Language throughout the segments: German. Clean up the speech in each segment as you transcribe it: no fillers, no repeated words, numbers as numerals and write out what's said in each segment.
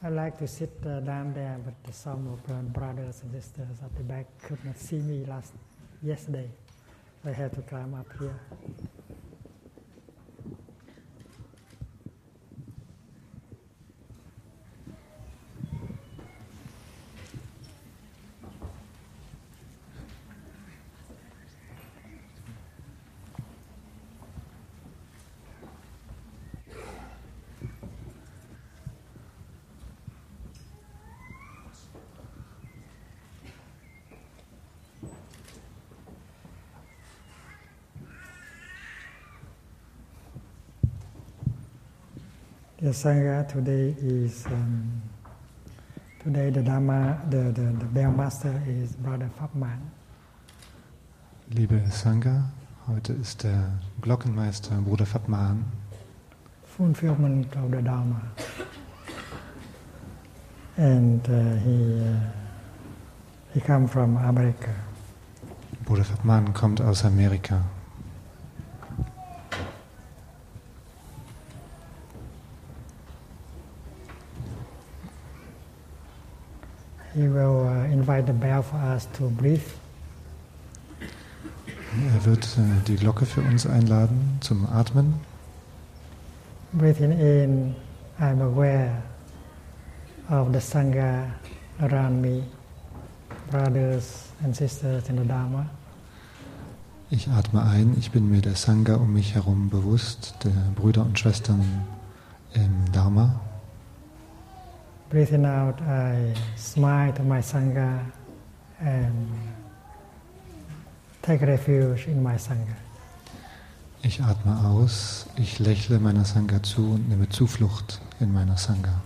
I like to sit down there, but some of the brothers and sisters at the back could not see me yesterday. I had to climb up here. The Sangha today is today the Dharma the bell master is Brother Fapman. Liebe Sangha, heute ist der Glockenmeister Bruder Fapman. Fulfillment of the Dharma, and he come from America. Bruder Fapman kommt aus Amerika. He will invite the bell for us to breathe. Er wird die Glocke für uns einladen zum Atmen. Breathing in, I'm aware of the Sangha around me, brothers and sisters in the Dharma. Ich atme ein, ich bin mir der Sangha um mich herum bewusst, der Brüder und Schwestern im Dharma. Breathing out, I smile to my Sangha and take refuge in my Sangha. Ich atme aus, ich lächle meiner Sangha zu und nehme Zuflucht in meiner Sangha.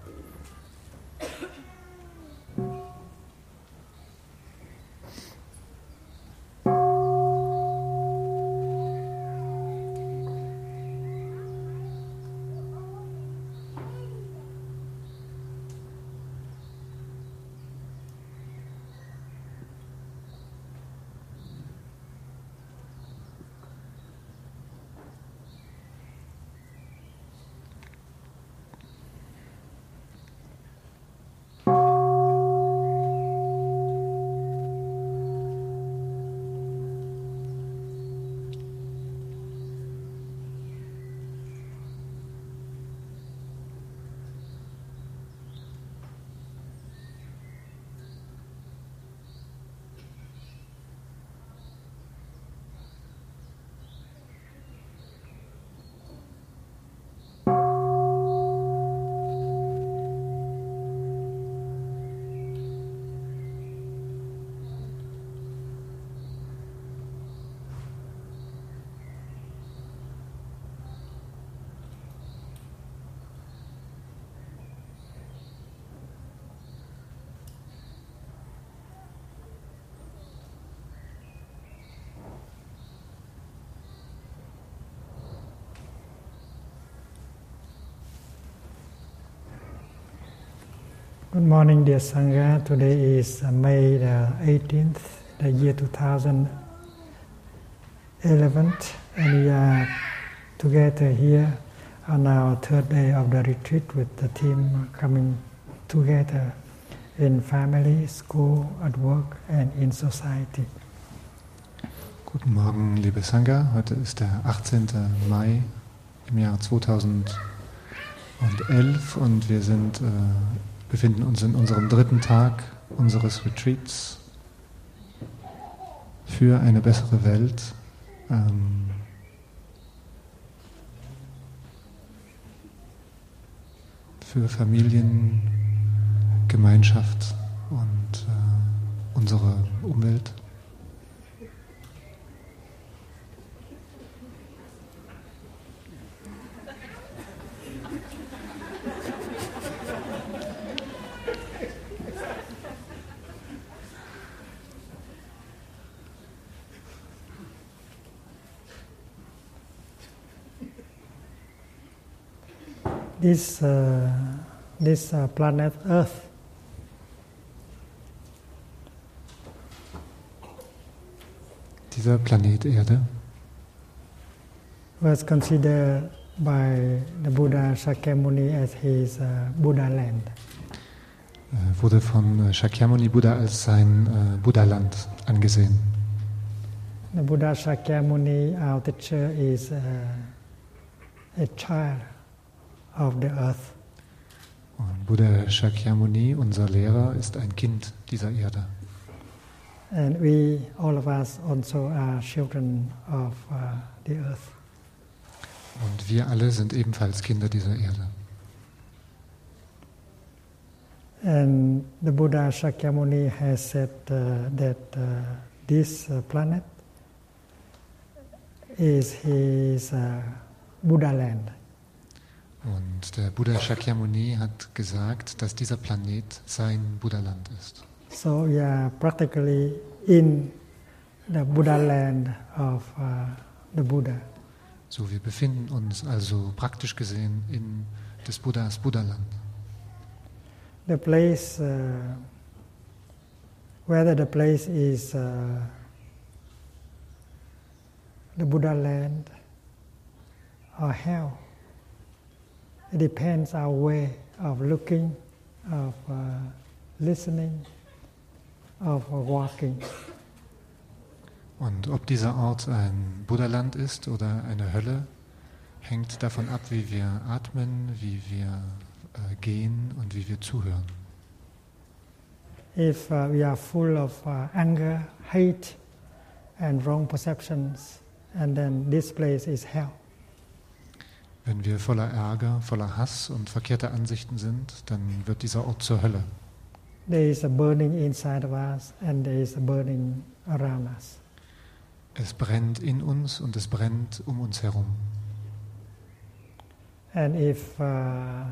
Good morning, dear Sangha. Today is May the 18th, the year 2011, and we are together here on our third day of the retreat with the team coming together in family, school, at work and in society. Guten Morgen, liebe Sangha. Heute ist der 18. Mai im Jahr 2011 und wir befinden uns in unserem dritten Tag unseres Retreats für eine bessere Welt. Für Familien, Gemeinschaft und unsere Umwelt. This planet Earth dieser Planet Erde was considered by the Buddha Shakyamuni as his Buddha land. Wurde von Shakyamuni Buddha als sein Buddha-Land angesehen. The Buddha Shakyamuni, our teacher, is a child of the earth. Und Buddha Shakyamuni, unser Lehrer, ist ein Kind dieser Erde. And we, all of us, also are children of the earth. Und wir alle sind ebenfalls Kinder dieser Erde. And the Buddha Shakyamuni has said that this planet is his Buddha land. Und der Buddha Shakyamuni hat gesagt, dass dieser Planet sein Buddha-Land ist. So we are practically in the Buddha land of the Buddha. So, wir befinden uns also praktisch gesehen in des Buddhas Buddha-Land. The place, whether the place is the Buddha land or hell, it depends our way of looking, of listening, of walking. Und ob dieser Ort ein Buddha-Land ist oder eine Hölle, hängt davon ab, wie wir atmen, wie wir gehen und wie wir zuhören. If we are full of anger, hate, and wrong perceptions, and then this place is hell. Wenn wir voller Ärger, voller Hass und verkehrter Ansichten sind, dann wird dieser Ort zur Hölle. There is a burning inside of us, and there is a burning around us. Es brennt in uns und es brennt um uns herum. And if our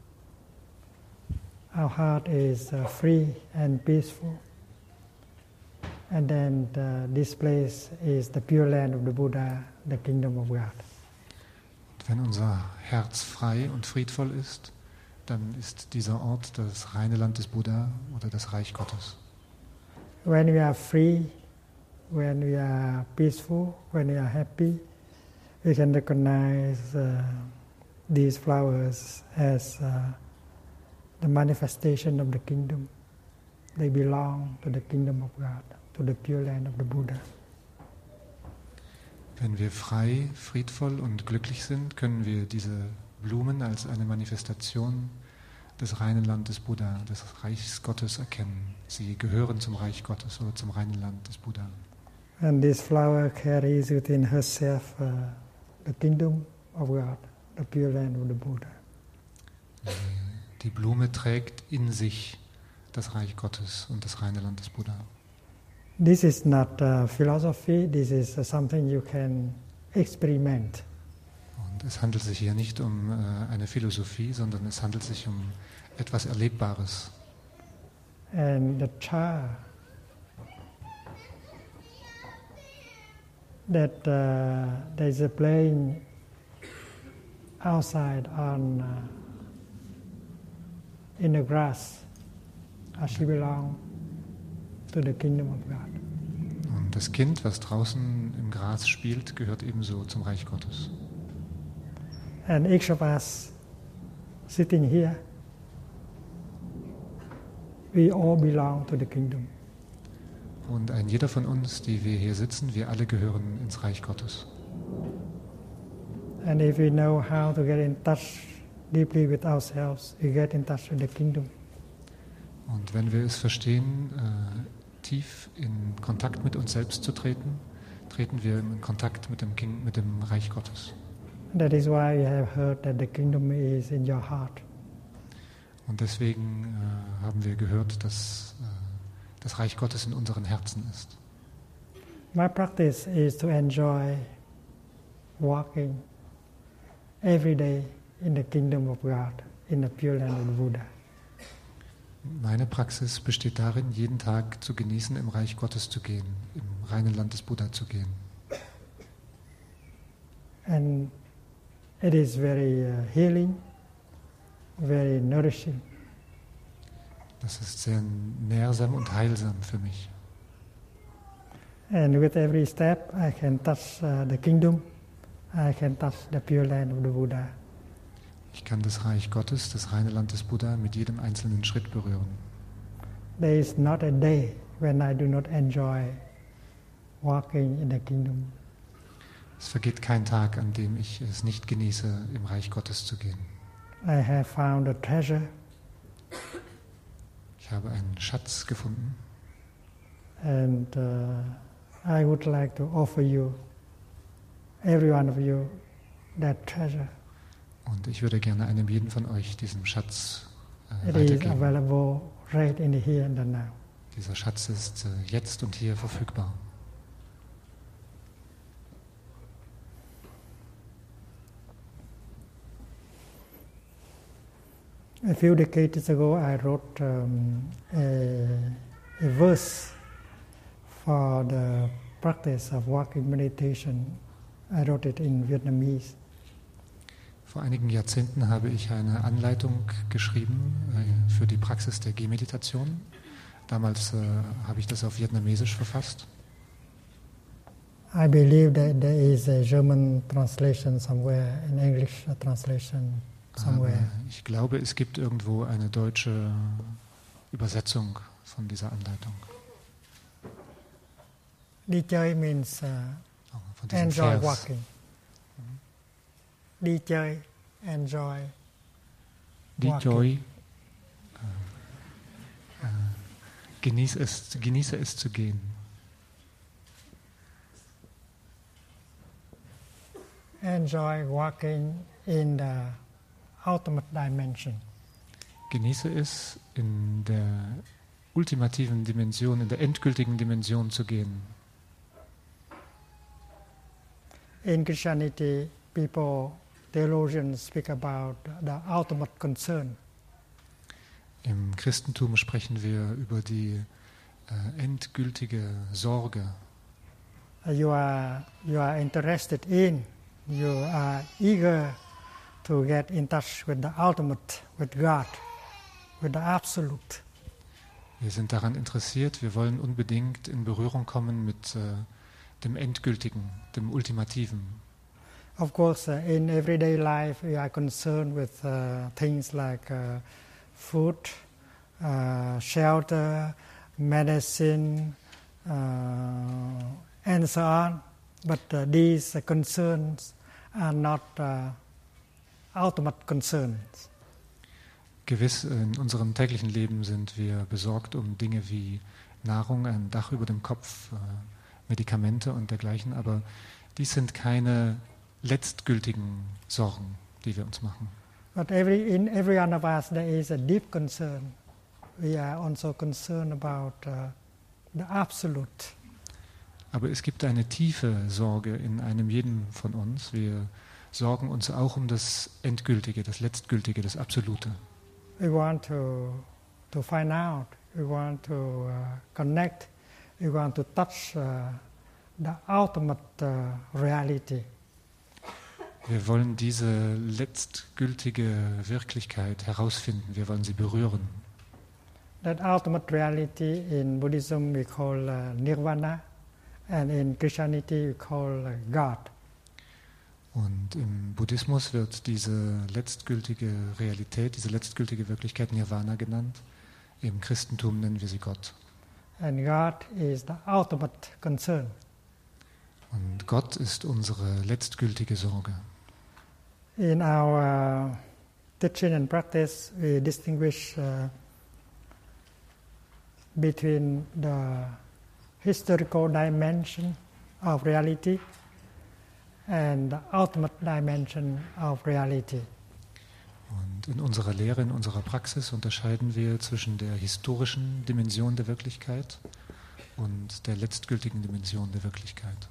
heart is free and peaceful, and then this place is the pure land of the Buddha, the kingdom of God. Und wenn unser Herz frei und friedvoll ist, dann ist dieser Ort das reine Land des Buddha oder das Reich Gottes. When we are free, when we are peaceful, when we are happy, we can recognize these flowers as the manifestation of the kingdom. They belong to the kingdom of God, to the pure land of the Buddha. Wenn wir frei, friedvoll und glücklich sind, können wir diese Blumen als eine Manifestation des reinen Landes Buddha, des Reichs Gottes erkennen. Sie gehören zum Reich Gottes oder zum reinen Land des Buddha. And this flower carries within herself the kingdom of God, the pure land of the Buddha. Die Blume trägt in sich das Reich Gottes und das reine Land des Buddha. This is not philosophy, this is something you can experiment. Und es handelt sich hier nicht um eine Philosophie, sondern es handelt sich um etwas Erlebbares. And the child that there is a playing outside on in the grass, she belongs to the kingdom of God. Und das Kind, was draußen im Gras spielt, gehört ebenso zum Reich Gottes. And each of us sitting here, we all belong to the kingdom. Und ein jeder von uns, die wir hier sitzen, wir alle gehören ins Reich Gottes. And if we know how to get in touch deeply with ourselves, we get in touch with the kingdom. Und wenn wir es verstehen, tief in Kontakt mit uns selbst zu treten, treten wir in Kontakt mit dem Reich Gottes. That is why you have heard that the kingdom is in your heart. Und deswegen haben wir gehört, dass das Reich Gottes in unseren Herzen ist. My practice is to enjoy walking every day in the kingdom of God, in the pure land of the Buddha. Meine Praxis besteht darin, jeden Tag zu genießen, im Reich Gottes zu gehen, im reinen Land des Buddha zu gehen. And it is very healing, very nourishing. Das ist sehr nährsam und heilsam für mich. And with every step I can touch the kingdom I can touch the Pure Land of the Buddha. Ich kann das Reich Gottes, das reine Land des Buddha, mit jedem einzelnen Schritt berühren. There is not a day when I do not enjoy walking in the kingdom. Es vergeht kein Tag, an dem ich es nicht genieße, im Reich Gottes zu gehen. I have found a treasure, Ich habe einen Schatz gefunden and I would like to offer you, every one of you, that treasure. und ich würde gerne einem jeden von euch diesen Schatz It is weitergeben. available right in the here and the now. Dieser Schatz ist jetzt und hier verfügbar. A few decades ago, I wrote a verse for the practice of walking meditation. I wrote it in Vietnamese. Vor einigen Jahrzehnten habe ich eine Anleitung geschrieben für die Praxis der Gehmeditation. Damals habe ich das auf Vietnamesisch verfasst. I believe that there is a German translation somewhere, an English translation somewhere. Aber ich glaube, es gibt irgendwo eine deutsche Übersetzung von dieser Anleitung. Đi chơi means Von diesem enjoy Vers. walking. Đi chơi, enjoy. Die Walking. Joy. Genieße es zu gehen. Enjoy walking in the ultimate dimension. Genieße es, in der ultimativen Dimension, in der endgültigen Dimension zu gehen. In Christianity, theologians speak about the ultimate concern. Im Christentum sprechen wir über die endgültige Sorge. You are interested in, you are eager to get in touch with the ultimate, with God, with the absolute. Wir sind daran interessiert, wir wollen unbedingt in Berührung kommen mit dem Endgültigen, dem Ultimativen. Of course, in everyday life, we are concerned with things like food, shelter, medicine, and so on. But these concerns are not ultimate concerns. Gewiss, in unserem täglichen Leben sind wir besorgt um Dinge wie Nahrung, ein Dach über dem Kopf, Medikamente und dergleichen, aber dies sind keine letztgültigen Sorgen, die wir uns machen. But in every one of us there is a deep concern. We are also concerned about the absolute. Aber es gibt eine tiefe Sorge in einem jeden von uns. Wir sorgen uns auch um das Endgültige, das Letztgültige, das Absolute. We want to find out. We want to connect. We want to touch the ultimate reality. Wir wollen diese letztgültige Wirklichkeit herausfinden. Wir wollen sie berühren. That ultimate reality in Buddhism we call Nirvana, and in Christianity we call God. Und im Buddhismus wird diese letztgültige Realität, diese letztgültige Wirklichkeit Nirvana genannt. Im Christentum nennen wir sie Gott. And God is the ultimate concern. Und Gott ist unsere letztgültige Sorge. In our teaching and practice, we distinguish between the historical dimension of reality and the ultimate dimension of reality. Und in unserer Lehre, in unserer Praxis unterscheiden wir zwischen der historischen Dimension der Wirklichkeit und der letztgültigen Dimension der Wirklichkeit.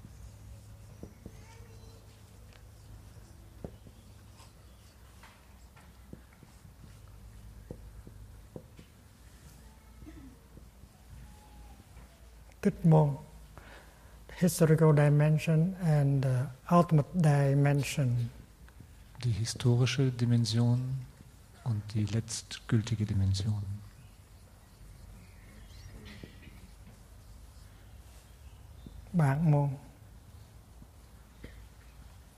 Historical dimension and the ultimate dimension. Die historische Dimension und die letztgültige Dimension. Bạc môn.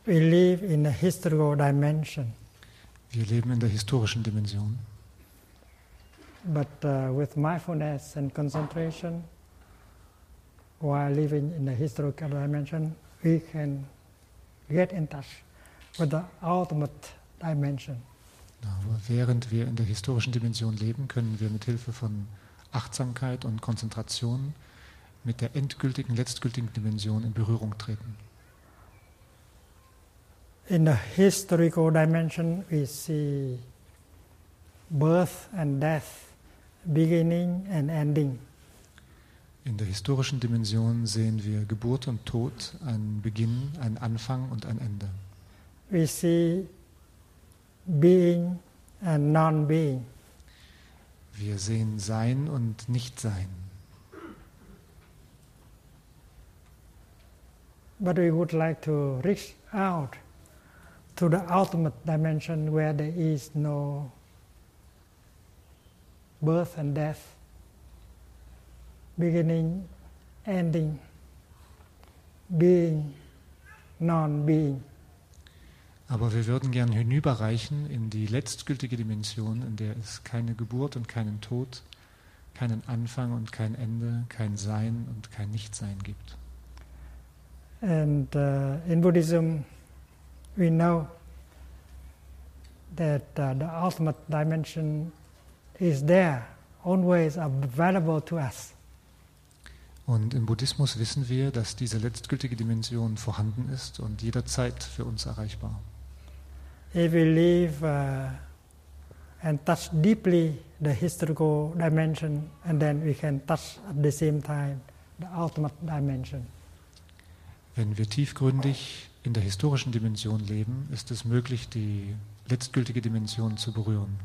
We live in a historical dimension. Wir leben in der historischen Dimension. But with mindfulness and concentration, while living in the historical dimension, we can get in touch with the ultimate dimension. Aber während wir in der historischen Dimension leben, können wir mit Hilfe von Achtsamkeit und Konzentration mit der endgültigen, letztgültigen Dimension in Berührung treten. In the historical dimension, we see birth and death, beginning and ending. In der historischen Dimension sehen wir Geburt und Tod, einen Beginn, einen Anfang und ein Ende. We see being and non-being. Wir sehen Sein und Nichtsein. But we would like to reach out to the ultimate dimension where there is no birth and death, beginning, ending, being, non-being. Aber wir würden gern hinüberreichen in die letztgültige Dimension, in der es keine Geburt und keinen Tod, keinen Anfang und kein Ende, kein Sein und kein Nichtsein gibt. And in Buddhism, we know that the ultimate dimension is there, always available to us. Und im Buddhismus wissen wir, dass diese letztgültige Dimension vorhanden ist und jederzeit für uns erreichbar. If we live and touch deeply the historical dimension, and then we can touch at the same time the ultimate dimension. Wenn wir tiefgründig in der historischen Dimension leben, ist es möglich, die letztgültige Dimension zu berühren.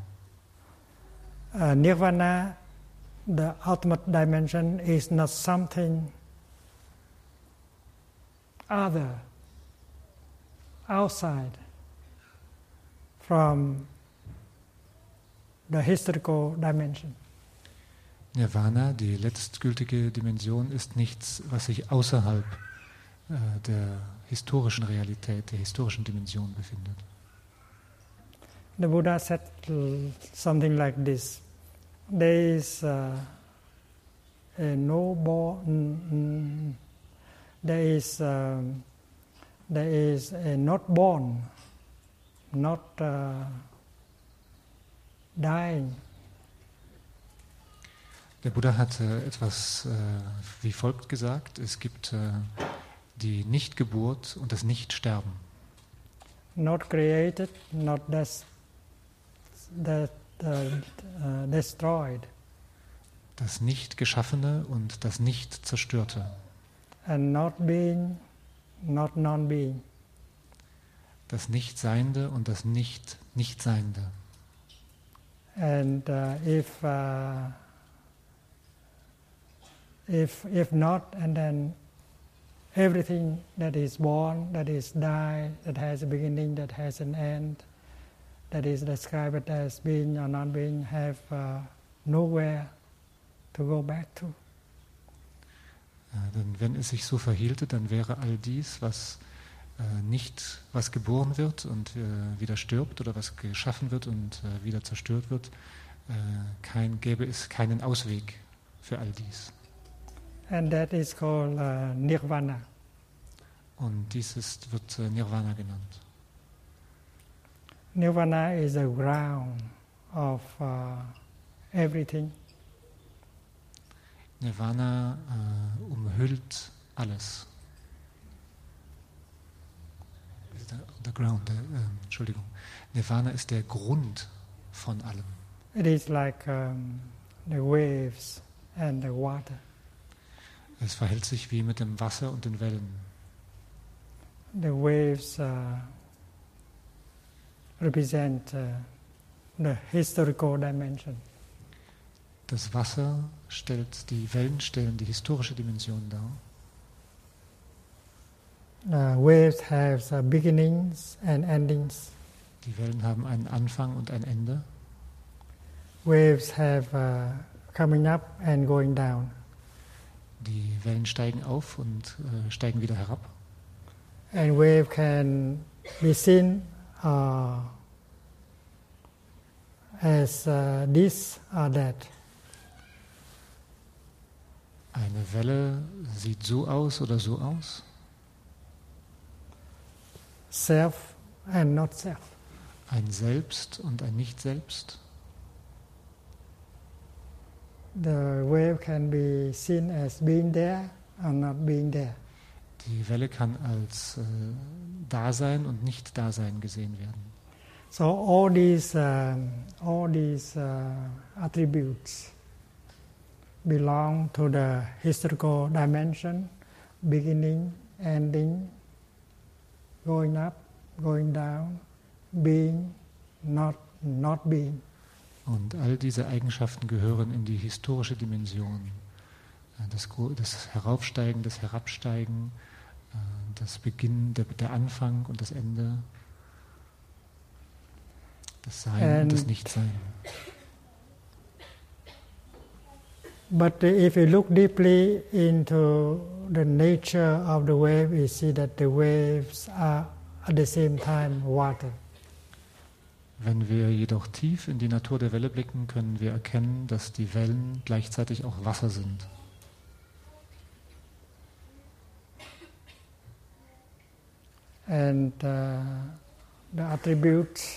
Nirvana, the ultimate dimension, is not something other, outside from the historical dimension. Nirvana, die letztgültige Dimension, ist nichts, was sich außerhalb der historischen Realität, der historischen Dimension befindet. The Buddha said something like this: there is a no born, there is a not born, not dying. Der Buddha hat etwas wie folgt gesagt: Es gibt die Nichtgeburt und das Nichtsterben. Not created, not destroyed. Das Nicht-Geschaffene und das Nicht-Zerstörte. And not being, not non-being. Das Nichtseiende und das Nicht-Nichtseiende. And if not, and then everything that is born, that is die, that has a beginning, that has an end, that is described as being or non-being, have nowhere to go back to. Denn wenn es sich so verhielte, dann wäre all dies, was was geboren wird und wieder stirbt, oder was geschaffen wird und wieder zerstört wird, gäbe es keinen Ausweg für all dies. And that is called Nirvana. Und dies wird Nirvana genannt. Nirvana is the ground of everything. Nirvana umhüllt alles. Entschuldigung. Nirvana ist der Grund von allem. It is like the waves and the water. Es verhält sich wie mit dem Wasser und den Wellen. The waves represent the historical dimension. Das Wasser die Wellen stellen die historische Dimension dar. Waves have beginnings and endings. Die Wellen haben einen Anfang und ein Ende. Waves have coming up and going down. Die Wellen steigen auf und steigen wieder herab. And wave can be seen as this or that. Eine Welle sieht so aus oder so aus. Self and not self. Ein Selbst und ein Nicht-Selbst. The wave can be seen as being there or not being there. Die Welle kann als Dasein und Nicht-Dasein gesehen werden. So all these attributes belong to the historical dimension, beginning, ending, going up, going down, being, not being. Und all diese Eigenschaften gehören in die historische Dimension. Das Heraufsteigen, das Herabsteigen, das Beginn, der Anfang und das Ende, das Sein und das Nichtsein. But if you look deeply into the nature of the wave, you see that the waves are at the same time water. Wenn wir jedoch tief in die Natur der Welle blicken, können wir erkennen, dass die Wellen gleichzeitig auch Wasser sind. And the attributes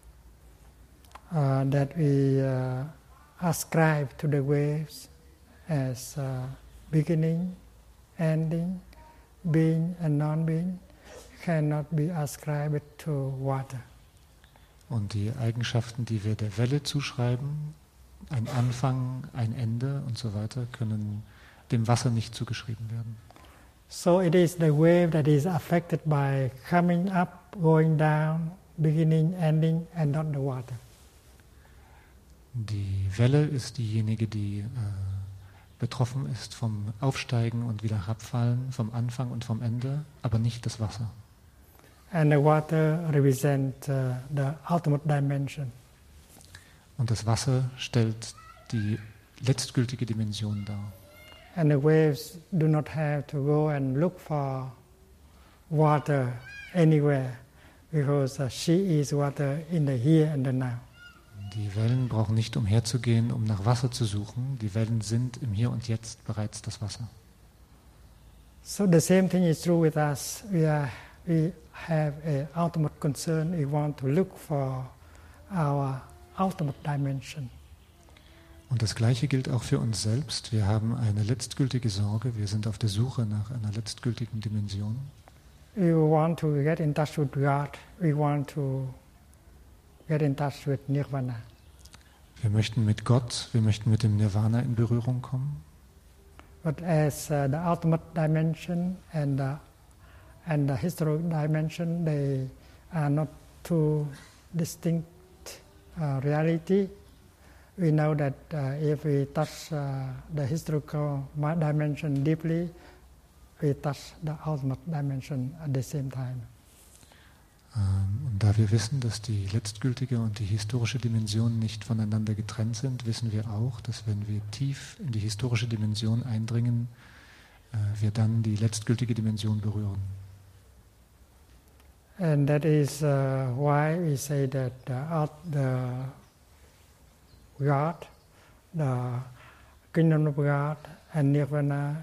that we ascribe to the waves as beginning, ending, being and non-being cannot be ascribed to water. Und die Eigenschaften, die wir der Welle zuschreiben, ein Anfang, ein Ende und so weiter, können dem Wasser nicht zugeschrieben werden. So it is the wave that is affected by coming up, going down, beginning, ending, and not the water. Die Welle ist diejenige, die betroffen ist vom Aufsteigen und wieder herabfallen, vom Anfang und vom Ende, aber nicht das Wasser. And the water represents the ultimate dimension. Und das Wasser stellt die letztgültige Dimension dar. And the waves do not have to go and look for water anywhere, because she is water in the here and the now. Die Wellen brauchen nicht umherzugehen, um nach Wasser zu suchen. Die Wellen sind im Hier und Jetzt bereits das Wasser. So the same thing is true with us. We have an ultimate concern. We want to look for our ultimate dimension. Und das Gleiche gilt auch für uns selbst. Wir haben eine letztgültige Sorge. Wir sind auf der Suche nach einer letztgültigen Dimension. We want to get in touch with God. We want to get in touch with Nirvana. Wir möchten mit Gott, wir möchten mit dem Nirvana in Berührung kommen. But as the ultimate dimension and the historical dimension, they are not two distinct reality. We know that if we touch the historical dimension deeply, we touch the ultimate dimension at the same time. Und da wir wissen, dass die letztgültige und die historische Dimension nicht voneinander getrennt sind, wissen wir auch, dass wenn wir tief in die historische Dimension eindringen, wir dann die letztgültige Dimension berühren. And that is why we say that the God, the kingdom of God and Nirvana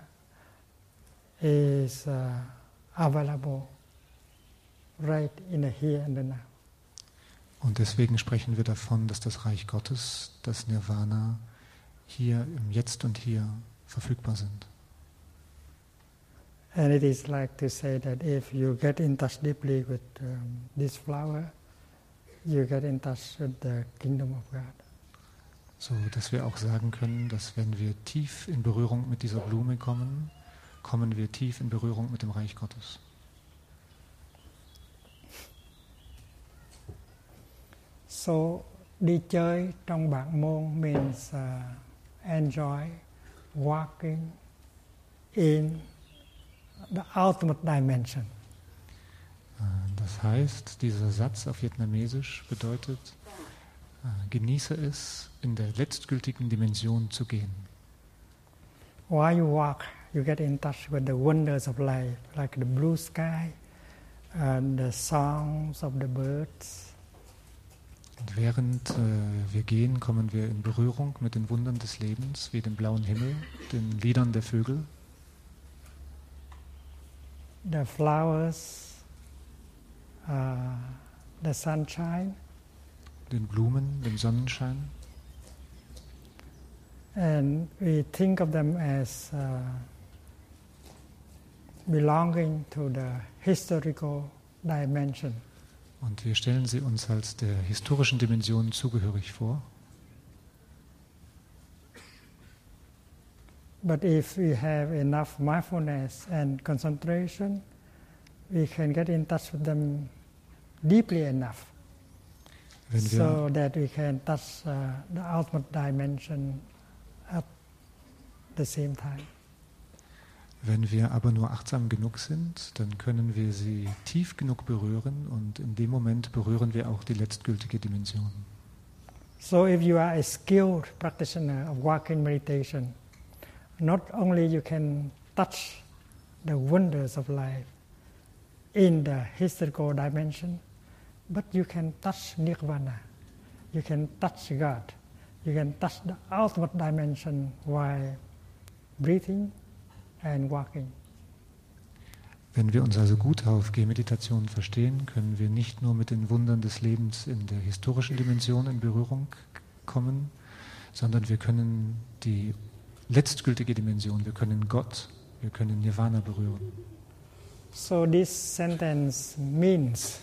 is available right in the here and the now. Und deswegen sprechen wir davon, dass das Reich Gottes, das Nirvana, hier im Jetzt und Hier verfügbar sind. And it is like to say that if you get in touch deeply with this flower, you get in touch with the kingdom of God. So, dass wir auch sagen können, dass wenn wir tief in Berührung mit dieser Blume kommen, kommen wir tief in Berührung mit dem Reich Gottes. So, đi chơi trong bản môn means enjoy walking in the ultimate dimension. Das heißt, dieser Satz auf Vietnamesisch bedeutet, genieße es, in der letztgültigen Dimension zu gehen. While you walk, you get in touch with the wonders of life, like the blue sky, and the songs of the birds. Und während wir gehen, kommen wir in Berührung mit den Wundern des Lebens, wie dem blauen Himmel, den Liedern der Vögel, the flowers, the sunshine, den Blumen, dem Sonnenschein. and we think of them as belonging to the historical dimension. Und wir stellen sie uns als der historischen Dimension zugehörig vor. But if we have enough mindfulness and concentration, we can get in touch with them deeply enough, Wenn so wir, that we can touch the ultimate dimension at the same time. wenn wir aber nur achtsam genug sind, dann können wir sie tief genug berühren und in dem Moment berühren wir auch die letztgültige Dimension. So if you are a skilled practitioner of walking meditation, not only you can touch the wonders of life in the historical dimension, but you can touch Nirvana, you can touch God, you can touch the ultimate dimension while breathing and walking. Wenn wir uns also gut auf Gehmeditation verstehen, können wir nicht nur mit den Wundern des Lebens in der historischen Dimension in Berührung kommen, sondern wir können die letztgültige Dimension, wir können Gott, wir können Nirvana berühren. So this sentence means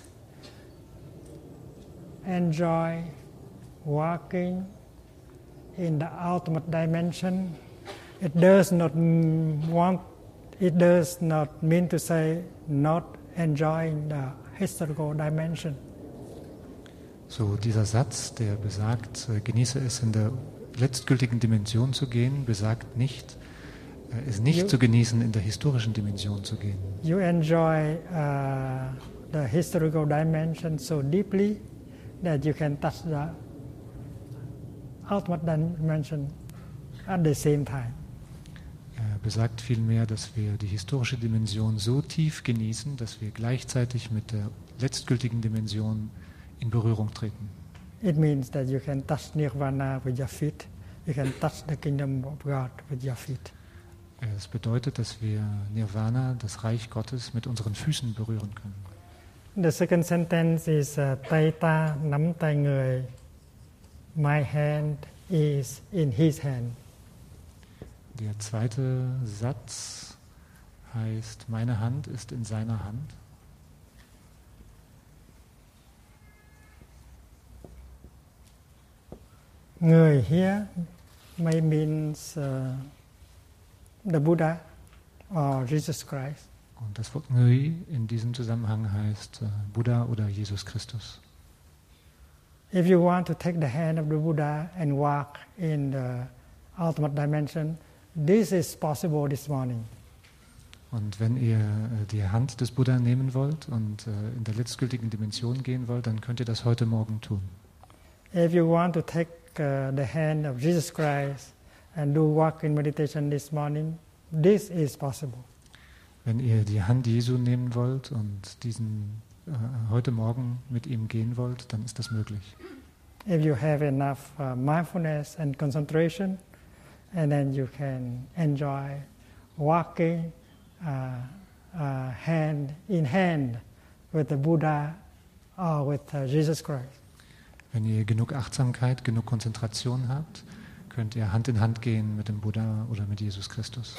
enjoy walking in the ultimate dimension. It does not mean to say not enjoying the historical dimension. So dieser Satz, der besagt, genieße es in der letztgültigen Dimension zu gehen, besagt nicht, es nicht zu genießen, in der historischen Dimension zu gehen. You enjoy the historical dimension so deeply that you can touch the ultimate dimension at the same time. Er besagt vielmehr, dass wir die historische Dimension so tief genießen, dass wir gleichzeitig mit der letztgültigen Dimension in Berührung treten. It means that you can touch Nirvana with your feet. You can touch the kingdom of God with your feet. Es bedeutet, dass wir Nirvana, das Reich Gottes, mit unseren Füßen berühren können. The second sentence is tay ta nắm tay người. My hand is in his hand. Der zweite Satz heißt, meine Hand ist in seiner Hand. Người here may means the Buddha or Jesus Christ. Und das Wort Ngui in diesem Zusammenhang heißt Buddha oder Jesus Christus. If you want to take the hand of the Buddha and walk in the ultimate dimension, this is possible this morning. Und wenn ihr die Hand des Buddha nehmen wollt und in der letztgültigen Dimension gehen wollt, dann könnt ihr das heute Morgen tun. If you want to take the hand of Jesus Christ and do walk in meditation this morning, this is possible. Wenn ihr die Hand Jesu nehmen wollt und diesen heute Morgen mit ihm gehen wollt, dann ist das möglich. If you have enough mindfulness and concentration, and then you can enjoy walking hand in hand with the Buddha or with Jesus Christ. Wenn ihr genug Achtsamkeit, genug Konzentration habt, könnt ihr Hand in Hand gehen mit dem Buddha oder mit Jesus Christus.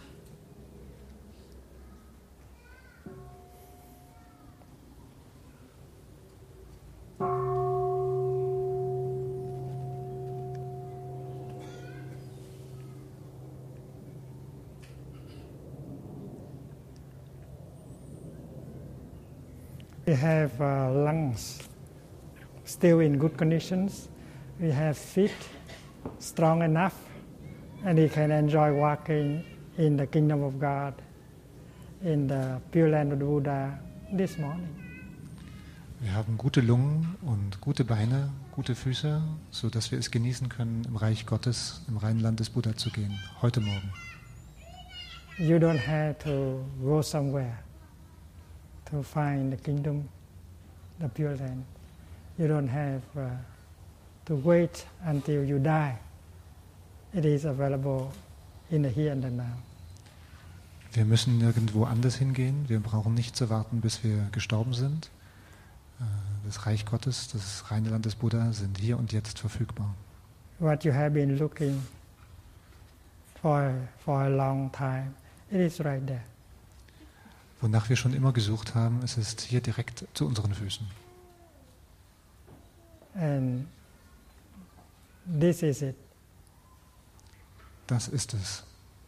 We have lungs still in good conditions. We have feet strong enough, and we can enjoy walking in the kingdom of God, in the Pure Land of the Buddha this morning. Wir haben gute Lungen und gute Beine, gute Füße, sodass wir es genießen können, im Reich Gottes, im reinen Land des Buddha zu gehen, heute Morgen. You don't have to go somewhere. to find the kingdom, the Pure Land. You don't have to wait until you die. It is available in the here and the now. Wir müssen nirgendwo anders hingehen. Wir brauchen nicht zu warten, bis wir gestorben sind. Das Reich Gottes, das reine Land des Buddha sind hier und jetzt verfügbar. What you have been looking for a long time, it is right there. Wonach wir schon immer gesucht haben, es ist hier direkt zu unseren Füßen. And this is it. Das ist es.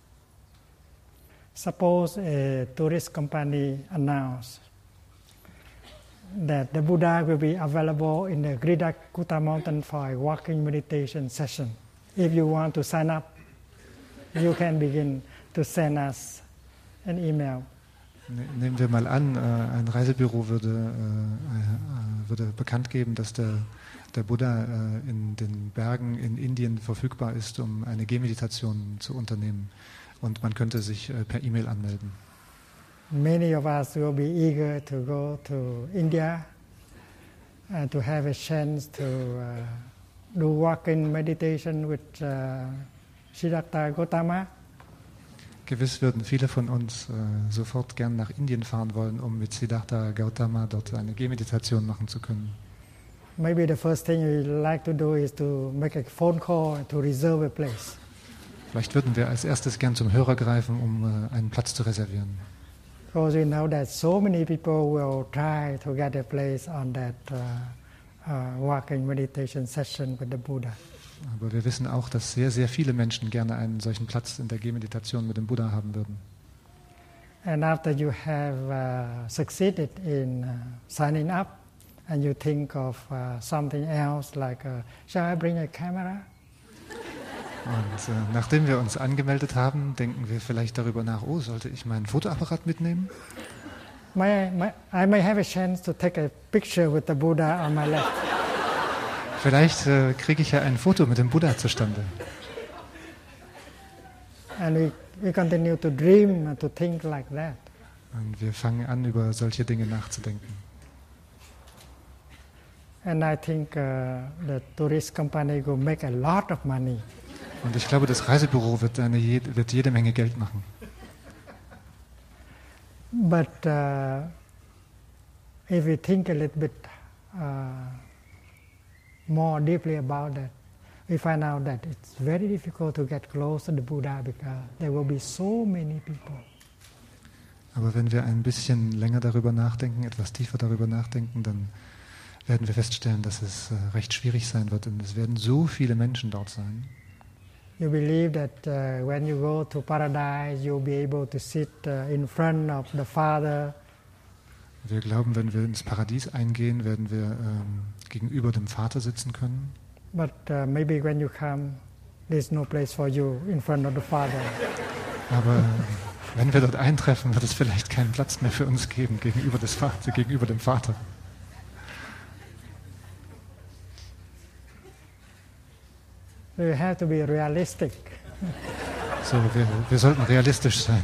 Suppose a tourist company announce that the Buddha will be available in the Gridakutta mountain for a walking meditation session. If you want to sign up, you can begin to send us an email. Nehmen wir mal an, ein Reisebüro würde bekannt geben, dass der Buddha in den Bergen in Indien verfügbar ist, um eine Gehmeditation zu unternehmen. Und man könnte sich per E-Mail anmelden. Many of us will be eager to go to India and to have a chance to do walking meditation with Siddhartha Gautama. Gewiss würden viele von uns sofort gern nach Indien fahren wollen, um mit Siddhartha Gautama dort eine Gehmeditation machen zu können. Maybe the first thing we'd like to do is to make a phone call to reserve a place. Vielleicht würden wir als erstes gern zum Hörer greifen, um einen Platz zu reservieren. Because we know that so many people will try to get a place on that walking meditation session with the Buddha. Aber wir wissen auch, dass sehr, sehr viele Menschen gerne einen solchen Platz in der Gehmeditation mit dem Buddha haben würden. And after you have succeeded in signing up, and you think of something else like, shall I bring a camera? Und nachdem wir uns angemeldet haben, denken wir vielleicht darüber nach, oh, sollte ich meinen Fotoapparat mitnehmen? I may have a chance to take a picture with the Buddha on my left. Vielleicht kriege ich ja ein Foto mit dem Buddha zustande. And we continue to dream and to think like that. Und wir fangen an, über solche Dinge nachzudenken. And I think the tourist company will make a lot of money. Und ich glaube, das Reisebüro wird jede Menge Geld machen. But if we think a little bit more deeply about that, we find out that it's very difficult to get close to the Buddha because there will be so many people. Aber wenn wir ein bisschen länger darüber nachdenken, etwas tiefer darüber nachdenken, dann werden wir feststellen, dass es recht schwierig sein wird. Und es werden so viele Menschen dort sein. You believe that when you go to paradise, you'll be able to sit in front of the Father. Wir glauben, wenn wir ins Paradies eingehen, werden wir gegenüber dem Vater sitzen können. But maybe when you come, there's no place for you in front of the Father. Aber wenn wir dort eintreffen, wird es vielleicht keinen Platz mehr für uns geben gegenüber dem Vater. We have to be realistic. So, wir sollten realistisch sein.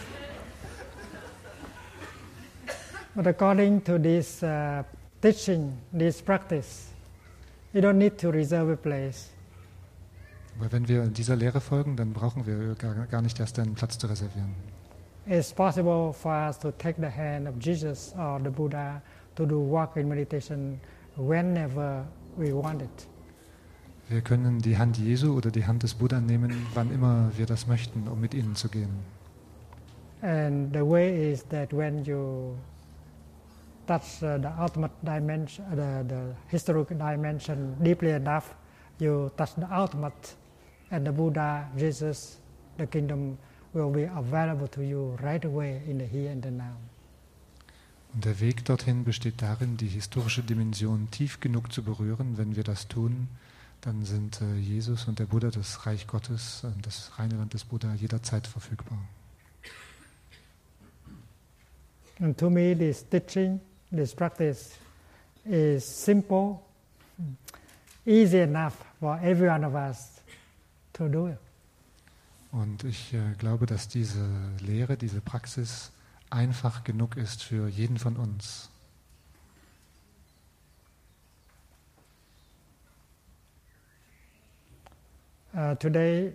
But according to this teaching, this practice, you don't need to reserve a place. Aber wenn wir dieser Lehre folgen, dann brauchen wir gar nicht erst einen Platz zu reservieren. It's possible for us to take the hand of Jesus or the Buddha to do walking meditation whenever we want it. Wir können die Hand Jesu oder die Hand des Buddha nehmen, wann immer wir das möchten, um mit ihnen zu gehen. And the way is that when you touch the ultimate dimension, the historical dimension deeply enough, you touch the ultimate, and the Buddha, Jesus, the kingdom will be available to you right away in the here and the now. Und der Weg dorthin besteht darin, die historische Dimension tief genug zu berühren. Wenn wir das tun, dann sind Jesus und der Buddha, das Reich Gottes, das reine Land des Buddha, jederzeit verfügbar. And to me, this teaching, this practice is simple, easy enough for every one of us to do it. Und ich glaube, dass diese Lehre, diese Praxis einfach genug ist für jeden von uns. Today,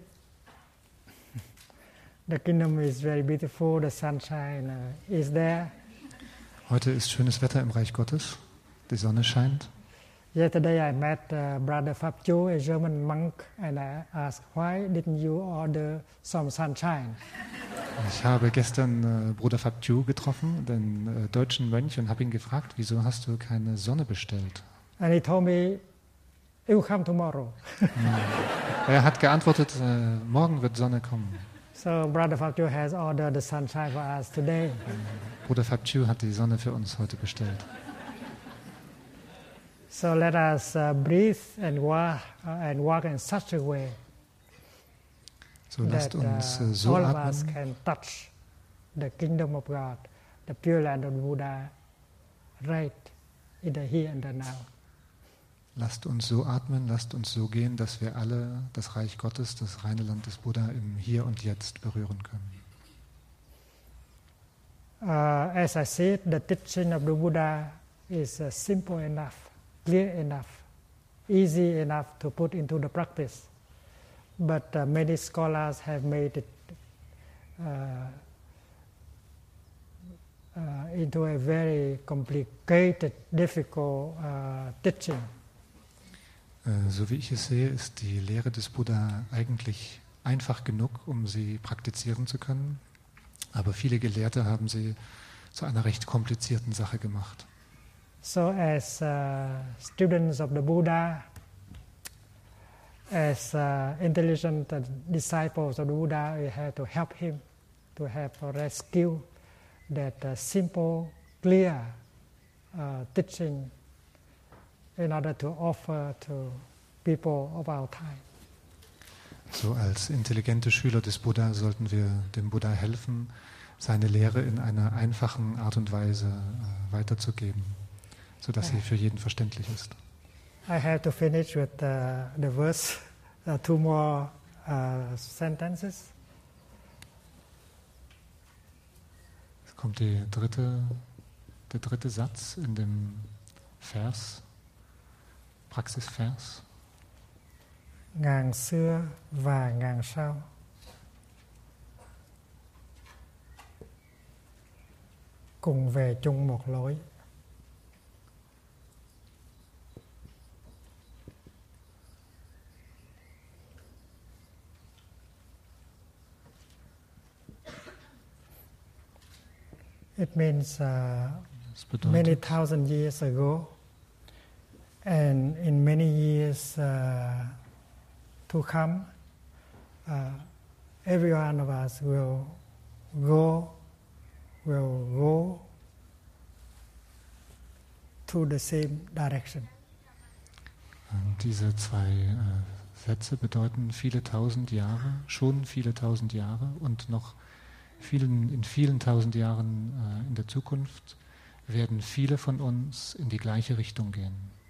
the kingdom is very beautiful. The sunshine is there. Heute ist schönes Wetter im Reich Gottes. Die Sonne scheint. Yesterday I met Brother Phap Chu, a German monk, and I asked, why didn't you order some sunshine? Ich habe gestern Bruder Phap Chu getroffen, den deutschen Mönch, und habe ihn gefragt, wieso hast du keine Sonne bestellt? And he told me, it will come tomorrow. Er hat geantwortet, morgen wird Sonne kommen. So Brother Phap Chu has ordered the sunshine for us today. Bruder Phap Chu hat die Sonne für uns heute bestellt. So let us breathe and walk in such a way So lasst that uns so all of us atmen, can touch the kingdom of God, the pure land of Buddha, right in the here and the now. lasst uns so atmen, lasst uns so gehen, dass wir alle das Reich Gottes, das reine Land des Buddha im Hier und Jetzt berühren können. As I said, the teaching of the Buddha is simple enough, clear enough, easy enough to put into the practice. But many scholars have made it into a very complicated, difficult teaching. So wie ich es sehe, ist die Lehre des Buddha eigentlich einfach genug, um sie praktizieren zu können. Aber viele Gelehrte haben sie zu einer recht komplizierten Sache gemacht. So as students of the Buddha, as intelligent disciples of the Buddha, we have to help him to have a rescue that simple, clear teaching in order to offer to people of our time. So als intelligente Schüler des Buddha sollten wir dem Buddha helfen, seine Lehre in einer einfachen Art und Weise weiterzugeben, sodass sie für jeden verständlich ist. I have to finish with the verse, two more sentences. Es kommt der dritte Satz in dem Vers, Praxisvers. Ngàn xưa và ngàn sau, cùng về chung một lối. It means Das bedeutet, many thousand years ago, and in many years to come, every one of us will go to the same direction. diese zwei Sätze bedeuten viele tausend Jahre, schon viele tausend Jahre und noch in vielen tausend Jahren in der Zukunft werden viele von uns in die gleiche Richtung gehen.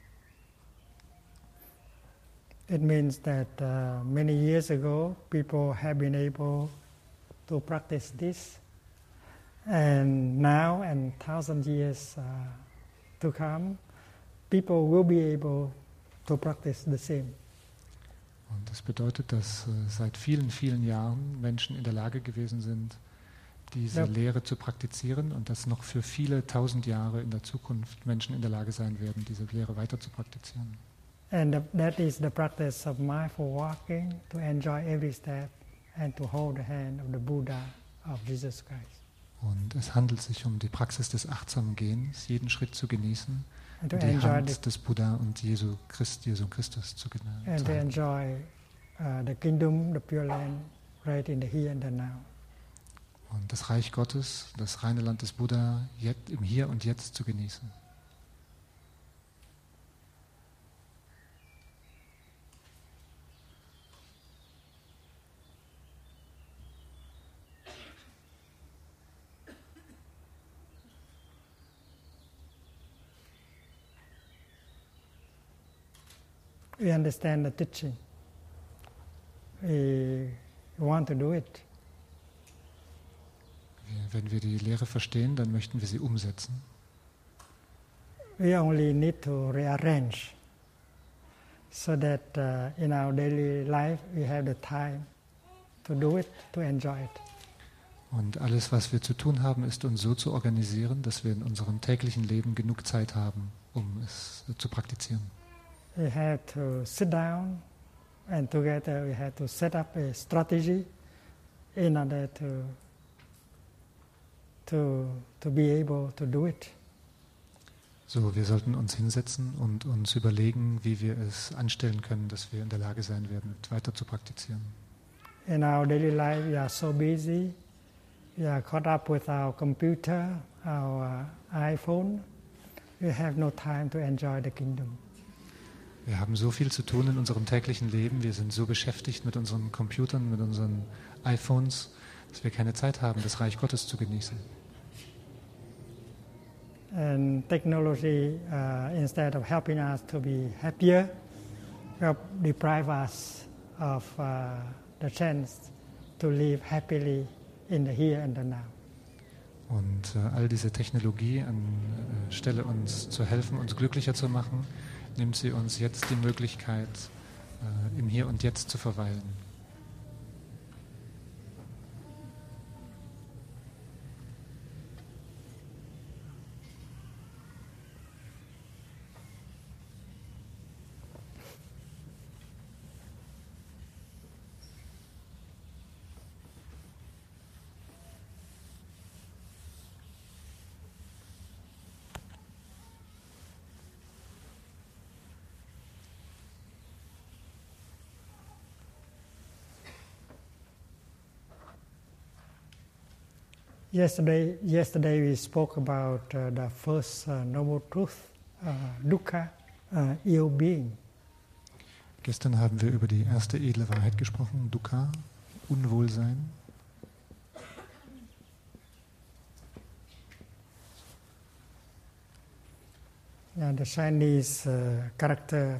It means that many years ago, people have been able to practice this, and now, and 1,000 years to come, people will be able to practice the same. Und das bedeutet, dass seit vielen, vielen Jahren Menschen in der Lage gewesen sind, diese Lehre zu praktizieren und dass noch für viele tausend Jahre in der Zukunft Menschen in der Lage sein werden, diese Lehre weiter zu praktizieren. And that is the practice of mindful walking, to enjoy every step and to hold the hand of the Buddha, of Jesus Christ. Und es handelt sich um die Praxis des achtsamen Gehens, jeden Schritt zu genießen, And to die enjoy Hand des Buddha und Jesu Christus zu and to halten. enjoy the kingdom, the pure land, right in the here and the now. Und das Reich Gottes, das reine Land des Buddha, im Hier und Jetzt zu genießen. We understand the teaching. We want to do it. Wenn wir die Lehre verstehen, dann möchten wir sie umsetzen. We only need to rearrange so that in our daily life we have the time to do it, to enjoy it. Und alles, was wir zu tun haben, ist uns so zu organisieren, dass wir in unserem täglichen Leben genug Zeit haben, um es zu praktizieren. We have to sit down and together we have to set up a strategy in order to be able to do it. So, wir sollten uns hinsetzen und uns überlegen, wie wir es anstellen können, dass wir in der Lage sein werden, weiter zu praktizieren. In our daily life we are so busy, we are caught up with our computer, our iPhone, we have no time to enjoy the kingdom. Wir haben so viel zu tun in unserem täglichen Leben, wir sind so beschäftigt mit unseren Computern, mit unseren iPhones, dass wir keine Zeit haben, das Reich Gottes zu genießen. And technology, instead of helping us to be happier, deprive us of the chance to live happily in the here and the now. Und all diese Technologie, anstelle uns zu helfen, uns glücklicher zu machen, nimmt sie uns jetzt die Möglichkeit, im Hier und Jetzt zu verweilen. Yesterday we spoke about the first noble truth, dukkha, ill-being. Gestern haben wir über die erste edle Wahrheit gesprochen, Dukkha, Unwohlsein. The Chinese character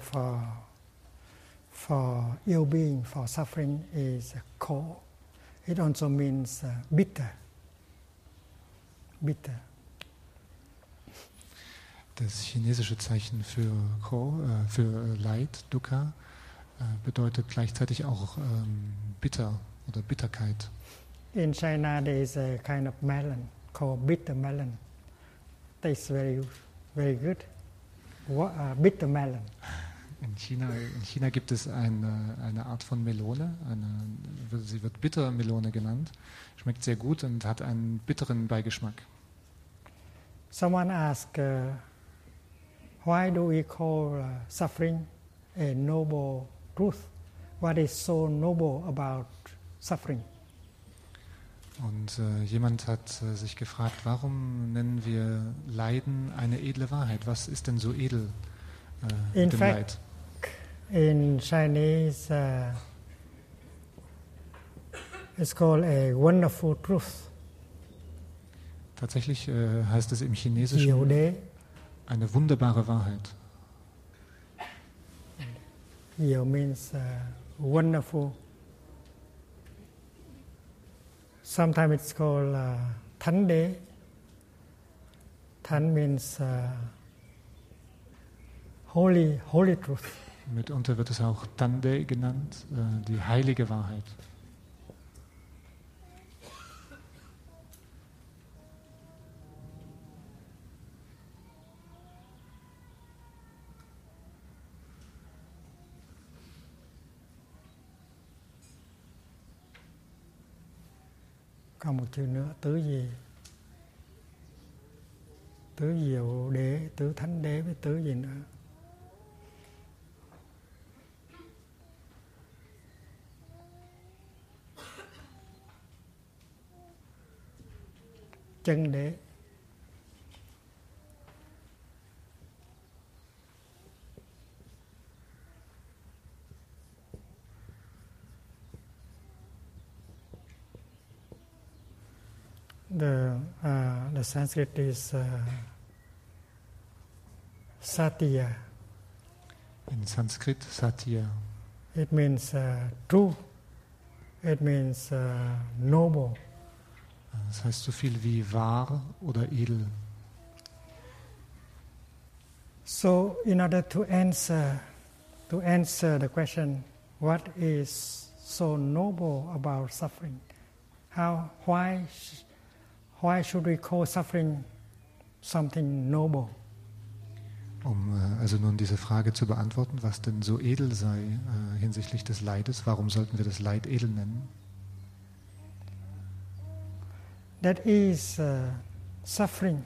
for ill-being, for suffering is ko. It also means bitter. Bitter. Das chinesische Zeichen für Ko, für Leid, Dukkha, bedeutet gleichzeitig auch bitter oder Bitterkeit. In China there is a kind of melon called bitter melon. Tastes very good. Bitter melon. In China gibt es eine Art von Melone, sie wird Bittermelone genannt, schmeckt sehr gut und hat einen bitteren Beigeschmack. Someone asked, why do we call suffering a noble truth? What is so noble about suffering? Und jemand hat sich gefragt, warum nennen wir Leiden eine edle Wahrheit? Was ist denn so edel mit dem Leid? In Chinese, it's called a wonderful truth. Tatsächlich heißt es im Chinesischen eine wunderbare Wahrheit. Yo means wonderful. Sometimes it's called Tande. Tan means holy truth. Mitunter wird es auch Tande genannt, die heilige Wahrheit. Còn một chữ nữa, tứ gì? Tứ diệu đế, tứ thánh đế với tứ gì nữa? Chân đế. The Sanskrit is Satya. In Sanskrit Satya. It means true. It means noble. Das heißt so viel wie wahr oder edel. So, in order to answer the question, what is so noble about suffering? Why should we call suffering something noble? Also nun diese Frage zu beantworten, was denn so edel sei hinsichtlich des Leides, warum sollten wir das Leid edel nennen? That is suffering.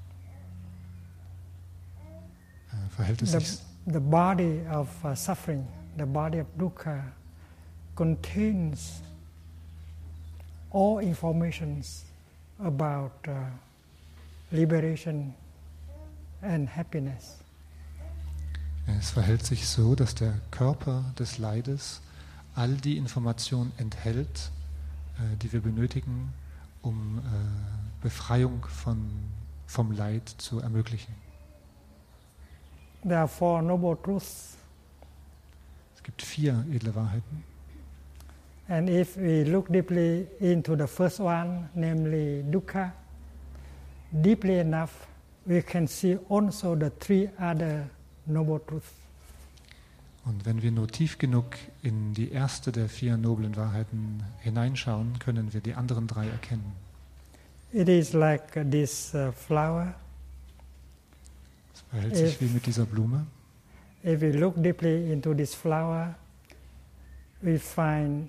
Verhält es sich? The body of suffering, the body of dukkha, contains all informations about liberation and happiness. Es verhält sich so, dass der Körper des Leides all die Informationen enthält, die wir benötigen, um Befreiung vom Leid zu ermöglichen. There are 4 noble truths. Es gibt 4 edle Wahrheiten. And if we look deeply into the first one, namely dukkha, deeply enough, we can see also the 3 other noble truths. Und wenn wir nur tief genug in die erste der 4 noblen Wahrheiten hineinschauen, können wir die anderen 3 erkennen. It is like this flower. Es verhält sich wie mit dieser Blume. If we look deeply into this flower, we find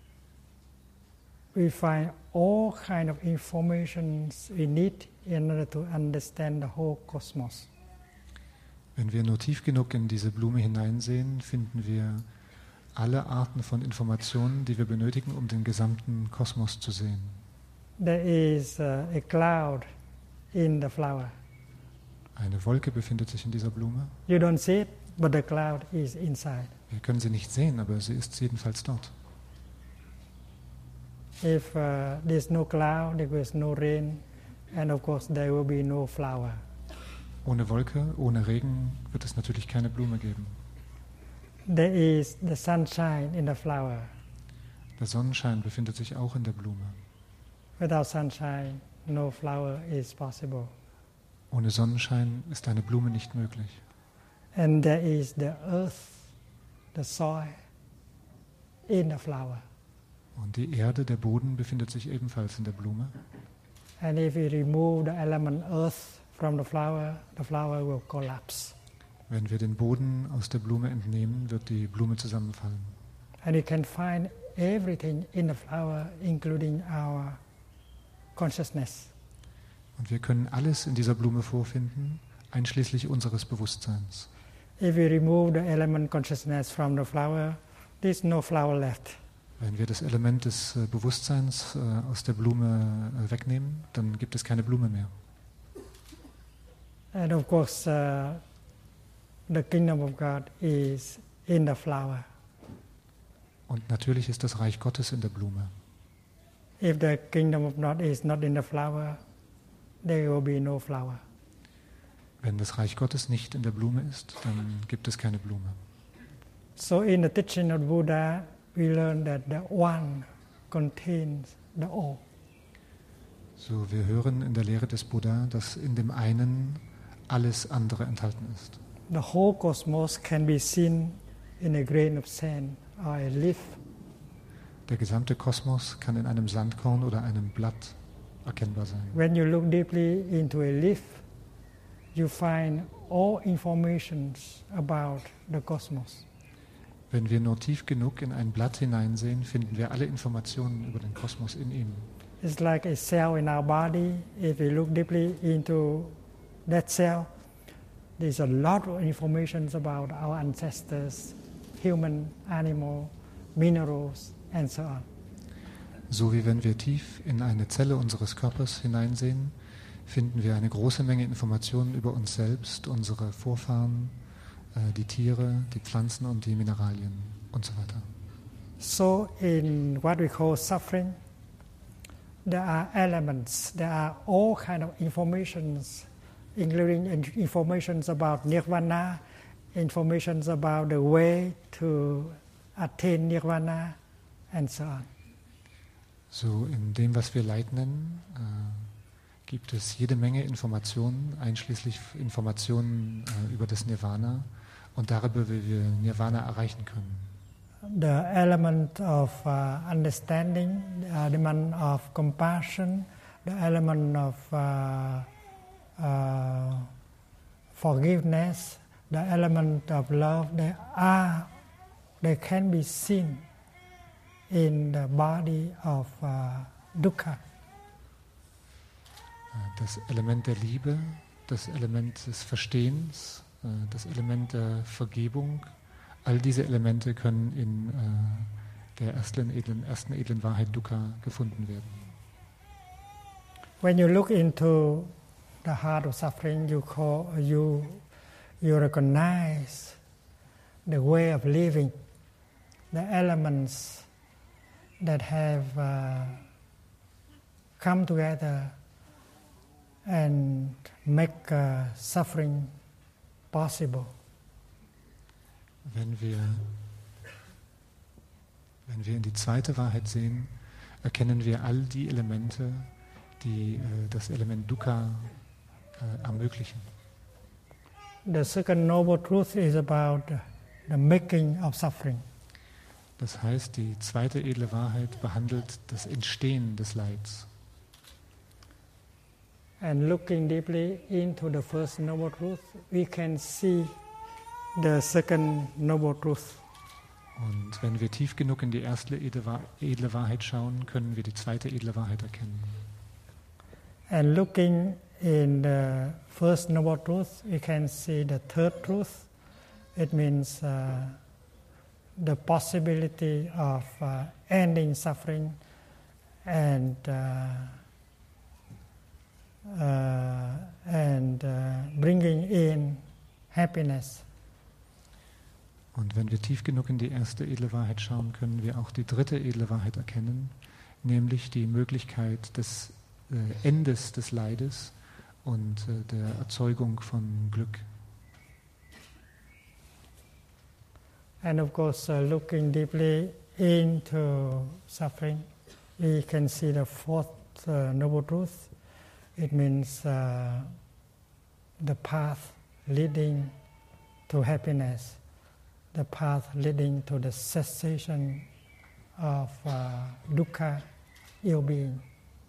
all kind of informations we need in order to understand the whole cosmos. Wenn wir nur tief genug in diese Blume hineinsehen, finden wir alle Arten von Informationen, die wir benötigen, um den gesamten Kosmos zu sehen. There is a cloud in the flower. Eine Wolke befindet sich in dieser Blume. You don't see it, but the cloud is inside. Wir können sie nicht sehen, aber sie ist jedenfalls dort. If there's no cloud, there is no rain, and of course there will be no flower. Ohne Wolke, ohne Regen wird es natürlich keine Blume geben. There is the sunshine in the flower. Der Sonnenschein befindet sich auch in der Blume. Without sunshine, no flower is possible. Ohne Sonnenschein ist eine Blume nicht möglich. And there is the earth, the soil in the flower. Und die Erde, der Boden befindet sich ebenfalls in der Blume. And if we remove the element earth from the flower will collapse. Wenn wir den Boden aus der Blume entnehmen, wird die Blume zusammenfallen. And you can find everything in the flower, including our consciousness. Und wir können alles in dieser Blume vorfinden, einschließlich unseres Bewusstseins. If we remove the element consciousness from the flower, there's no flower left. Wenn wir das Element des Bewusstseins aus der Blume wegnehmen, dann gibt es keine Blume mehr. And of course, the kingdom of God is in the flower. Und natürlich ist das Reich Gottes in der Blume. If the kingdom of God is not in the flower, there will be no flower. Wenn das Reich Gottes nicht in der Blume ist, dann gibt es keine Blume. So in the teaching of Buddha, we learn that the one contains the all. So, wir hören in der Lehre des Buddha, dass in dem einen alles andere enthalten ist. The whole cosmos can be seen in a grain of sand or a leaf. Der gesamte Kosmos kann in einem Sandkorn oder einem Blatt erkennbar sein. When you look deeply into a leaf, you find all informations about the cosmos. Wenn wir nur tief genug in ein Blatt hineinsehen, finden wir alle Informationen über den Kosmos in ihm. It's like a cell in our body. If we look deeply into that cell, there's a lot of information about our ancestors, human, animal, minerals, and so on. So wie wenn wir tief in eine Zelle unseres Körpers hineinsehen, finden wir eine große Menge Informationen über uns selbst, unsere Vorfahren, die Tiere, die Pflanzen und die Mineralien und so weiter. So in what we call suffering, there are elements, there are all kind of informations, including informations about nirvana, informations about the way to attain nirvana, and so on. So in dem, was wir Leid nennen, gibt es jede Menge Informationen, einschließlich Informationen über das Nirvana und darüber, wie wir Nirvana erreichen können. The element of understanding, the element of compassion, the element of forgiveness, the element of love, they can be seen in the body of dukkha. Das Element der Liebe, das Element des Verstehens, das Element der Vergebung, all diese Elemente können in der ersten edlen Wahrheit Dukkha gefunden werden. When you look into the heart of suffering, you recognize the way of living, the elements that have come together and make suffering possible. Wenn wir in die zweite Wahrheit sehen, erkennen wir all die Elemente, die das Element Dukkha ermöglichen. The second noble truth is about the making of suffering. Das heißt, die zweite edle Wahrheit behandelt das Entstehen des Leids. And looking deeply into the first noble truth, we can see the second noble truth. Und wenn wir tief genug in die erste edle Wahrheit schauen, können wir die zweite edle Wahrheit erkennen. And looking in the first noble truth, we can see the third truth. It means the possibility of ending suffering and bringing in happiness. Und wenn wir tief genug in die erste edle Wahrheit schauen, können wir auch die dritte edle Wahrheit erkennen, nämlich die Möglichkeit des Endes des Leides und der Erzeugung von Glück. And of course, looking deeply into suffering, we can see the fourth noble truth. It means the path leading to happiness, the path leading to the cessation of dukkha, ill-being.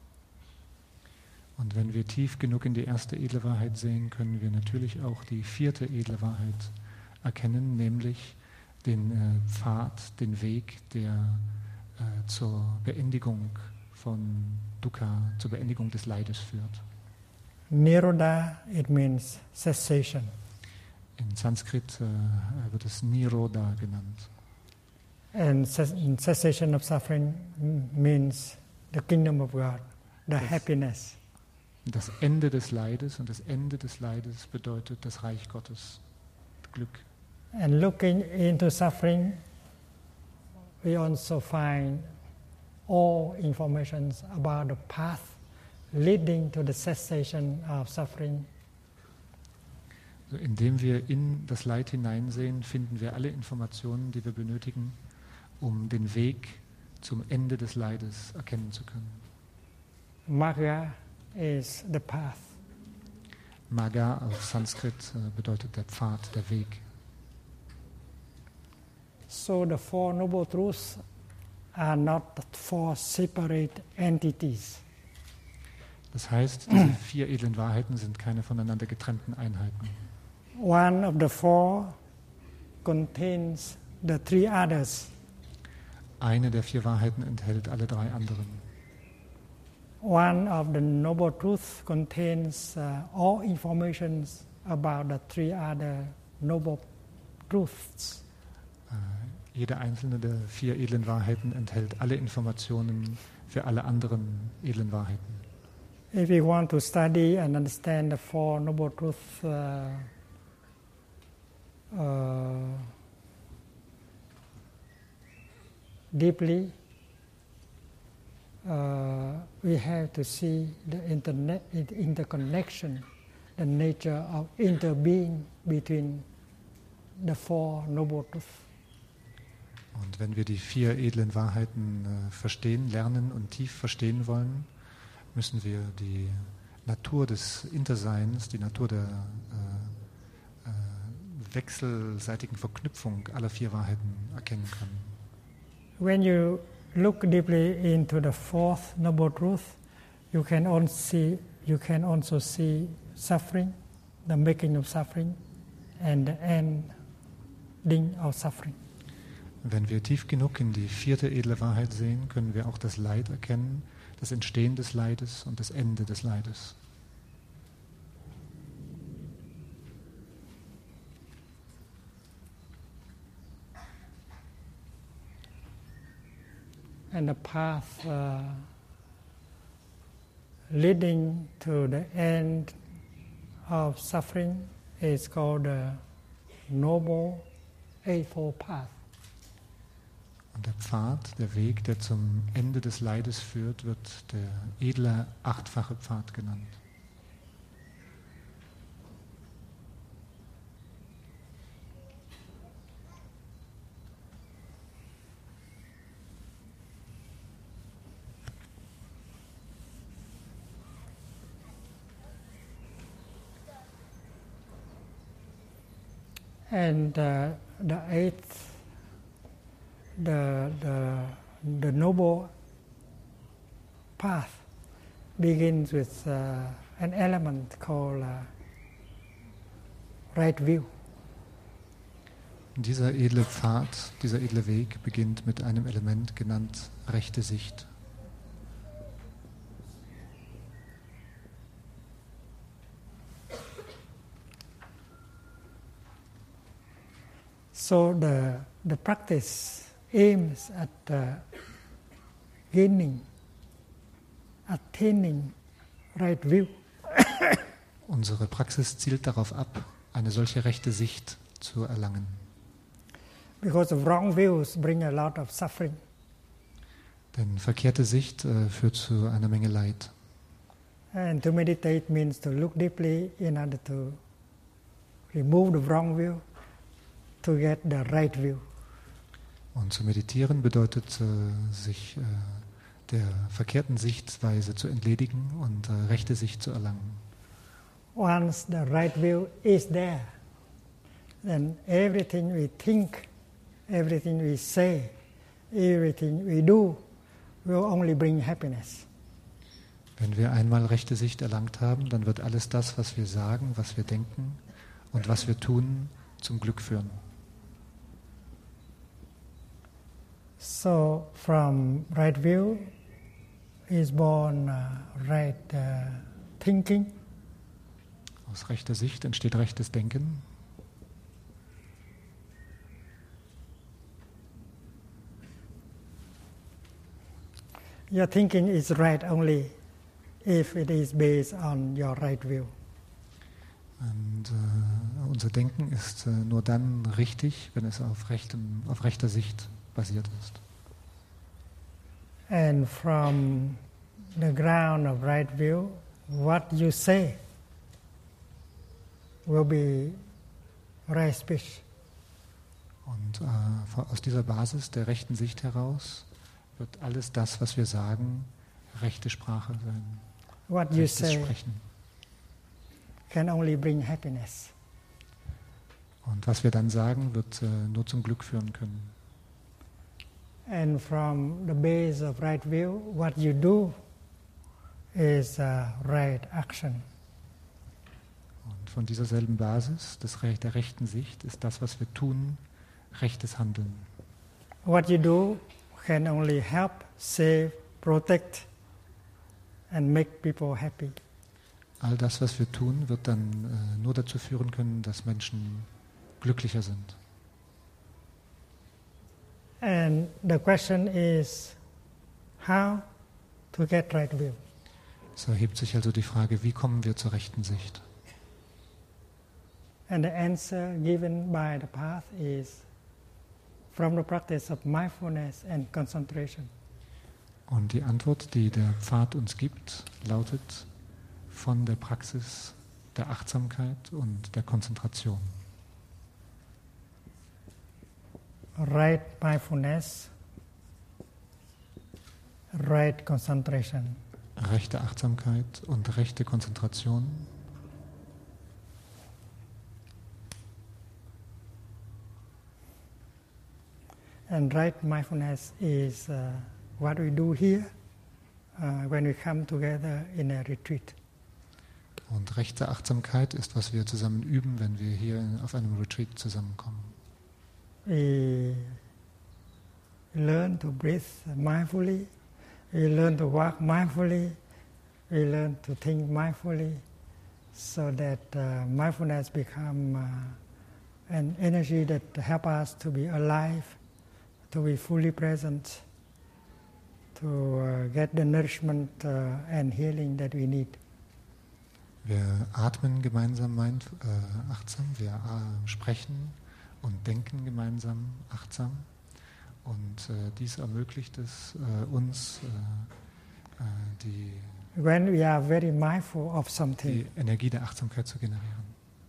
Und wenn wir tief genug in die erste edle Wahrheit sehen, können wir natürlich auch die vierte edle Wahrheit erkennen, nämlich den Pfad, den Weg, der zur Beendigung von Dukkha, zur Beendigung des Leides führt. Nirodha, it means cessation. In Sanskrit wird es Nirodha genannt. And cessation of suffering means the kingdom of God, the happiness. Das Ende des Leides, und das Ende des Leides bedeutet das Reich Gottes, Glück. And looking into suffering, we also find all information about the path leading to the cessation of suffering. Also indem wir in das Leid hineinsehen, finden wir alle Informationen, die wir benötigen, um den Weg zum Ende des Leides erkennen zu können. Magga is the path. Magga auf Sanskrit bedeutet der Pfad, der Weg. So the Four Noble Truths are not four separate entities. Das heißt, diese vier edlen Wahrheiten sind keine voneinander getrennten Einheiten. One of the four contains the three others. Eine der vier Wahrheiten enthält alle drei anderen. One of the Noble Truths contains all information about the three other Noble Truths. Jede einzelne der vier edlen Wahrheiten enthält alle Informationen für alle anderen edlen Wahrheiten. If we want to study and understand the Four Noble Truths deeply, we have to see the interconnection, the nature of interbeing between the Four Noble Truths. Und wenn wir die 4 edlen Wahrheiten verstehen, lernen und tief verstehen wollen, müssen wir die Natur des Interseins, die Natur der wechselseitigen Verknüpfung aller 4 Wahrheiten erkennen können. When you look deeply into the fourth noble truth, you can also see suffering, the making of suffering, and the ending of suffering. Wenn wir tief genug in die 4. edle Wahrheit sehen, können wir auch das Leid erkennen, das Entstehen des Leides und das Ende des Leides. And the path leading to the end of suffering is called the Noble Eightfold Path. Und der Pfad, der Weg, der zum Ende des Leides führt, wird der edle 8-fache Pfad genannt. And the eighth, the noble path begins with an element called right view. Dieser edle Pfad, dieser edle Weg beginnt mit einem Element genannt rechte Sicht. So the practice aims at attaining right view. Unsere Praxis zielt darauf ab, eine solche rechte Sicht zu erlangen. Because of wrong views bring a lot of suffering. Denn verkehrte Sicht führt zu einer Menge Leid. And to meditate means to look deeply in order to remove the wrong view, to get the right view. Und zu meditieren bedeutet, sich der verkehrten Sichtweise zu entledigen und rechte Sicht zu erlangen. Once the right view is there, then everything we think, everything we say, everything we do will only bring happiness. Wenn wir einmal rechte Sicht erlangt haben, dann wird alles das, was wir sagen, was wir denken und was wir tun, zum Glück führen. So from right view is born right thinking. Aus rechter Sicht entsteht rechtes Denken. Your thinking is right only if it is based on your right view. Und unser Denken ist nur dann richtig, wenn es auf rechter Sicht basiert ist. And from the ground of right view, what you say will be right speech. Und aus dieser Basis der rechten Sicht heraus wird alles das, was wir sagen, rechte Sprache sein. What you rechtes say Sprechen. can only bring happiness. Und was wir dann sagen, wird nur zum Glück führen können. And from the base of right view, what you do is right action. Und von dieser selben Basis der rechten Sicht ist das, was wir tun, rechtes Handeln. What you do can only help, save, protect, and make people happy. All das, was wir tun, wird dann nur dazu führen können, dass Menschen glücklicher sind. And the question is, how to get right view? So erhebt sich also die Frage, wie kommen wir zur rechten Sicht? And the answer given by the path is from the practice of mindfulness and concentration. Und die Antwort, die der Pfad uns gibt, lautet von der Praxis der Achtsamkeit und der Konzentration. right mindfulness, right concentration. Rechte Achtsamkeit und rechte Konzentration. And right mindfulness is what we do here when we come together in a retreat. Und rechte Achtsamkeit ist, was wir zusammen üben, wenn wir hier auf einem Retreat zusammenkommen. We learn to breathe mindfully, we learn to walk mindfully, we learn to think mindfully, so that mindfulness becomes an energy that helps us to be alive, to be fully present, to get the nourishment and healing that we need. Wir atmen gemeinsam achtsam, wir sprechen und denken gemeinsam achtsam. Und dies ermöglicht es uns, When we are very mindful of die something, Energie der Achtsamkeit zu generieren.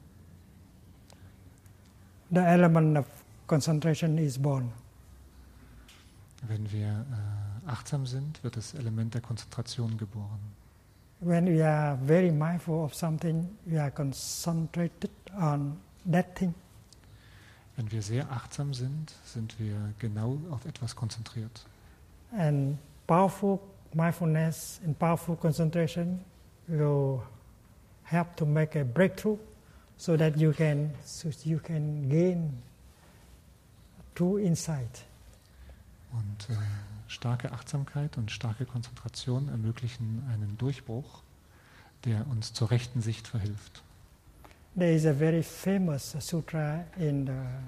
the element of concentration is born. Wenn wir achtsam sind, wird das Element der Konzentration geboren. When we are very mindful of something, we are concentrated on that thing. Wenn wir sehr achtsam sind, sind wir genau auf etwas konzentriert. And powerful mindfulness and powerful concentration will help to make a breakthrough so that you can gain true insight. Und starke Achtsamkeit und starke Konzentration ermöglichen einen Durchbruch, der uns zur rechten Sicht verhilft. There is a very famous sutra in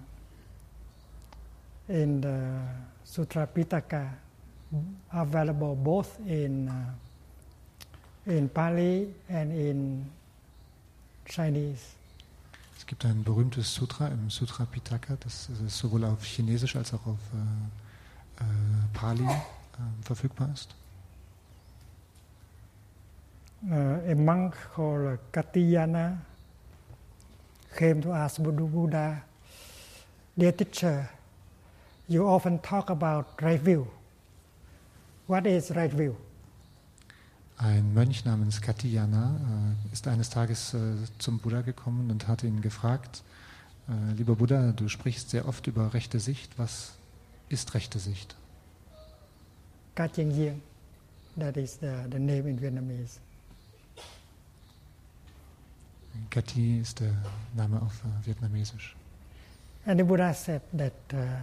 the Sutra Pitaka, available both in Pali and in Chinese. Es gibt ein berühmtes Sutra im Sutra Pitaka, das sowohl auf Chinesisch als auch auf Pali verfügbar ist. A monk called Katyayana came to ask Buddha, "Dear teacher, you often talk about right view. What is right view?" Ein Mönch namens Katyayana ist eines Tages zum Buddha gekommen und hat ihn gefragt, lieber Buddha, du sprichst sehr oft über rechte Sicht, was ist rechte Sicht? Kacheng, that is the name in Vietnamese. Kati ist der Name auf Vietnamesisch. And the Buddha said that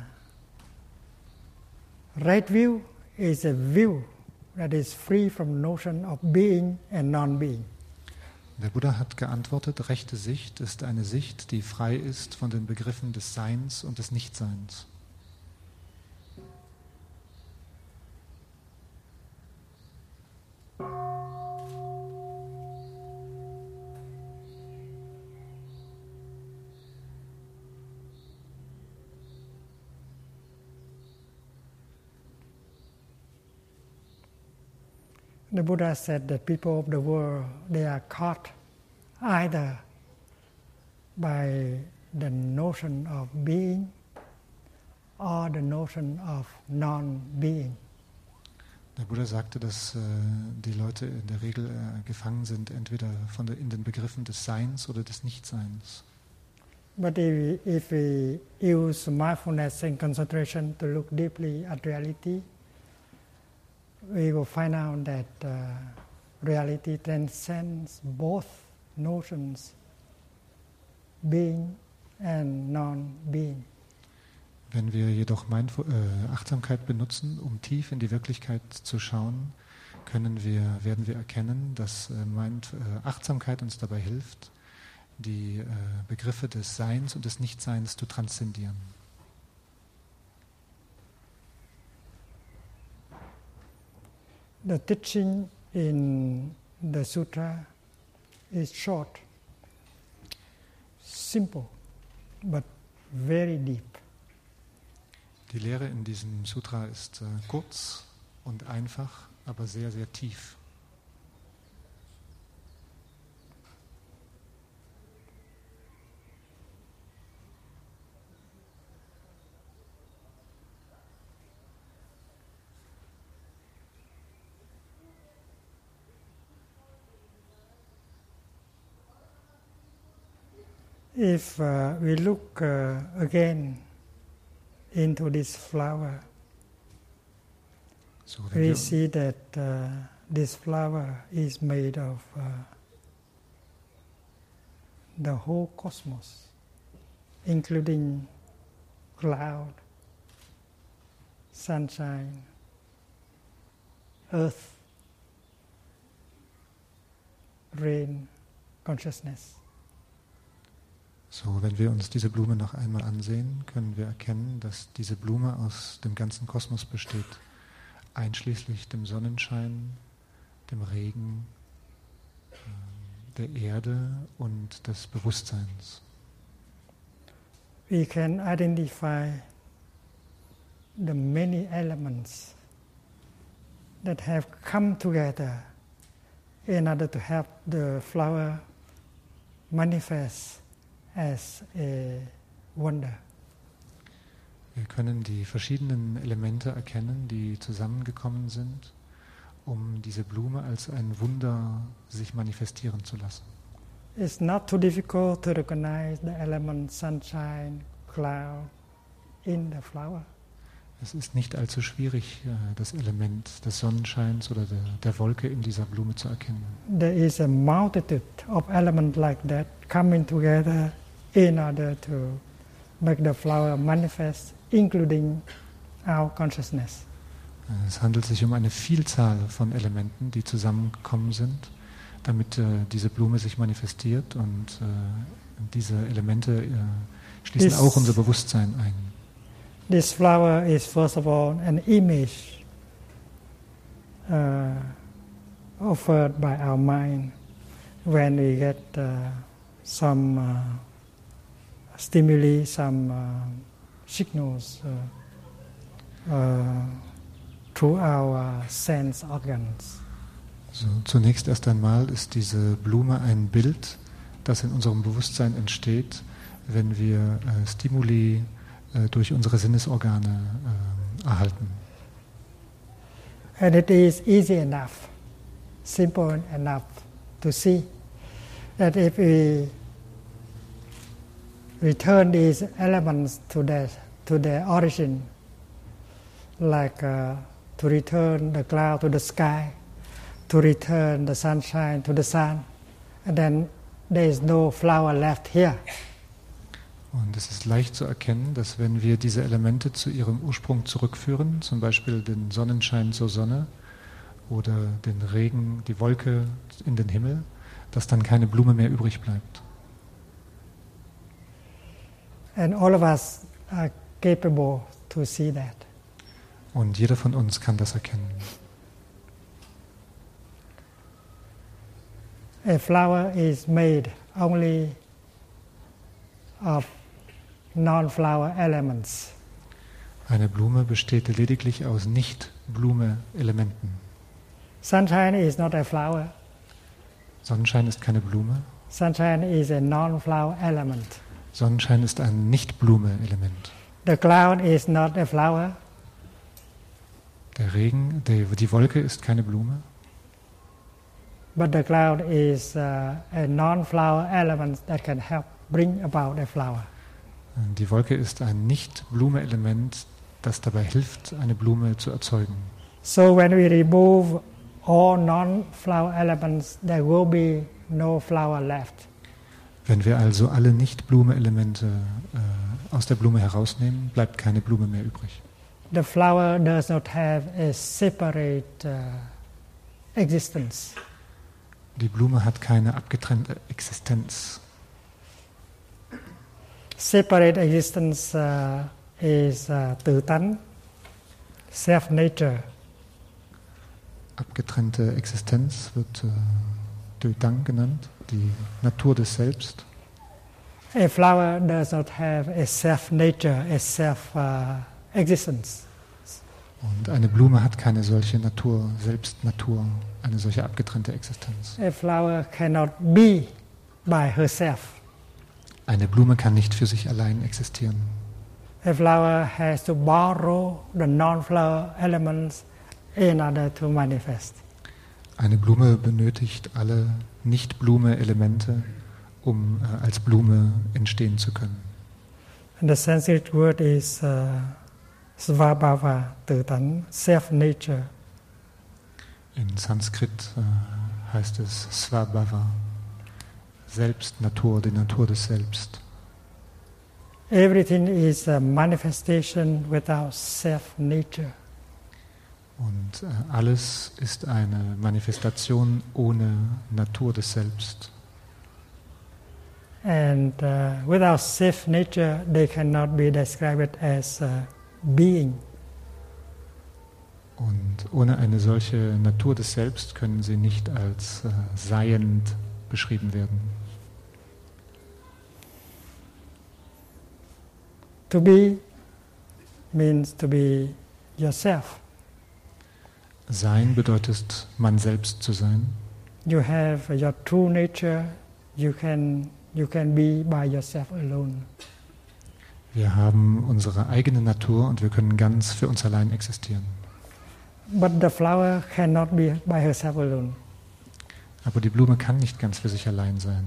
right view is a view that is free from notion of being and non-being. Der Buddha hat geantwortet, rechte Sicht ist eine Sicht, die frei ist von den Begriffen des Seins und des Nichtseins. The Buddha said that people of the world, they are caught either by the notion of being or the notion of non-being. Der Buddha sagte, dass die Leute in der Regel gefangen sind, entweder in den Begriffen des Seins oder des Nichtseins. But if we use mindfulness and concentration to look deeply at reality, we will find out that reality transcends both notions, being and non-being. Wenn wir jedoch Achtsamkeit benutzen, um tief in die Wirklichkeit zu schauen, werden wir erkennen, dass Achtsamkeit uns dabei hilft, die Begriffe des Seins und des Nichtseins zu transzendieren. The teaching in the sutra is short, simple, but very deep. Die Lehre in diesem Sutra ist kurz und einfach, aber sehr, sehr tief. If we look again into this flower, So, wenn we wir, see that this flower is made of the whole cosmos, including cloud, sunshine, earth, rain, consciousness. so, wenn wir uns diese Blume noch einmal ansehen, können wir erkennen, dass diese Blume aus dem ganzen Kosmos besteht, einschließlich dem Sonnenschein, dem Regen, der Erde und des Bewusstseins. We can identify the many elements that have come together in order to help the flower manifest as a wonder. Wir können die verschiedenen Elemente erkennen, die zusammengekommen sind, um diese Blume als ein Wunder sich manifestieren zu lassen. It's not too difficult to recognize the element sunshine, cloud in the flower. Es ist nicht allzu schwierig, das Element des Sonnenscheins oder der Wolke in dieser Blume zu erkennen. There is a multitude of elements like that coming together in order to make the flower manifest, including our consciousness. Es handelt sich um eine Vielzahl von Elementen, die zusammengekommen sind, damit diese Blume sich manifestiert, und diese Elemente schließen auch unser Bewusstsein ein. This flower is first of all an image offered by our mind when we get some stimuli, some signals through our sense organs. So, zunächst erst einmal ist diese Blume ein Bild, das in unserem Bewusstsein entsteht, wenn wir Stimuli durch unsere Sinnesorgane erhalten. And it is easy enough, simple enough to see that if we return these elements to their origin, like to return the cloud to the sky, to return the sunshine to the sun, and then there is no flower left here. Und es ist leicht zu erkennen, dass wenn wir diese Elemente zu ihrem Ursprung zurückführen, zum Beispiel den Sonnenschein zur Sonne oder den Regen, die Wolke in den Himmel, dass dann keine Blume mehr übrig bleibt. And all of us are capable to see that. Und jeder von uns kann das erkennen. A flower is made only of non-flower elements. Eine Blume besteht lediglich aus Nicht-Blume-Elementen. Sunshine is not a flower. Sonnenschein ist keine Blume. Sunshine is a non-flower element. Sonnenschein ist ein Nicht-Blume-Element. The cloud is not a flower. Der Regen, die Wolke ist keine Blume. But the cloud is a non-flower element that can help bring about a flower. Die Wolke ist ein Nicht-Blume-Element, das dabei hilft, eine Blume zu erzeugen. So when we remove all non-flower elements, there will be no flower left. Wenn wir also alle Nicht-Blume-Elemente aus der Blume herausnehmen, bleibt keine Blume mehr übrig. The flower does not have a separate existence. Die Blume hat keine abgetrennte Existenz. Separate existence is tự tánh, self-nature. Abgetrennte Existenz wird Tự Tánh genannt, die Natur des Selbst. A flower does not have a self-nature, a self-existence. Und eine Blume hat keine solche Natur, Selbstnatur, eine solche abgetrennte Existenz. A flower cannot be by herself. Eine Blume kann nicht für sich allein existieren. A flower has to borrow the non-flower elements in order to manifest. Eine Blume benötigt alle Nicht-Blume-Elemente, um als Blume entstehen zu können. And the Sanskrit word is svabhava, tự tánh, self-nature. In Sanskrit heißt es Svabhava, Selbstnatur, die Natur des Selbst. Everything is a manifestation without self-nature. Und alles ist eine Manifestation ohne Natur des Selbst. And without self-nature, they cannot be described as being. Und ohne eine solche Natur des Selbst können sie nicht als seiend beschrieben werden. To be means to be yourself. Sein bedeutet, man selbst zu sein. You have your true nature. You can be by yourself alone. Wir haben unsere eigene Natur und wir können ganz für uns allein existieren. But the flower cannot be by herself alone. Aber die Blume kann nicht ganz für sich allein sein.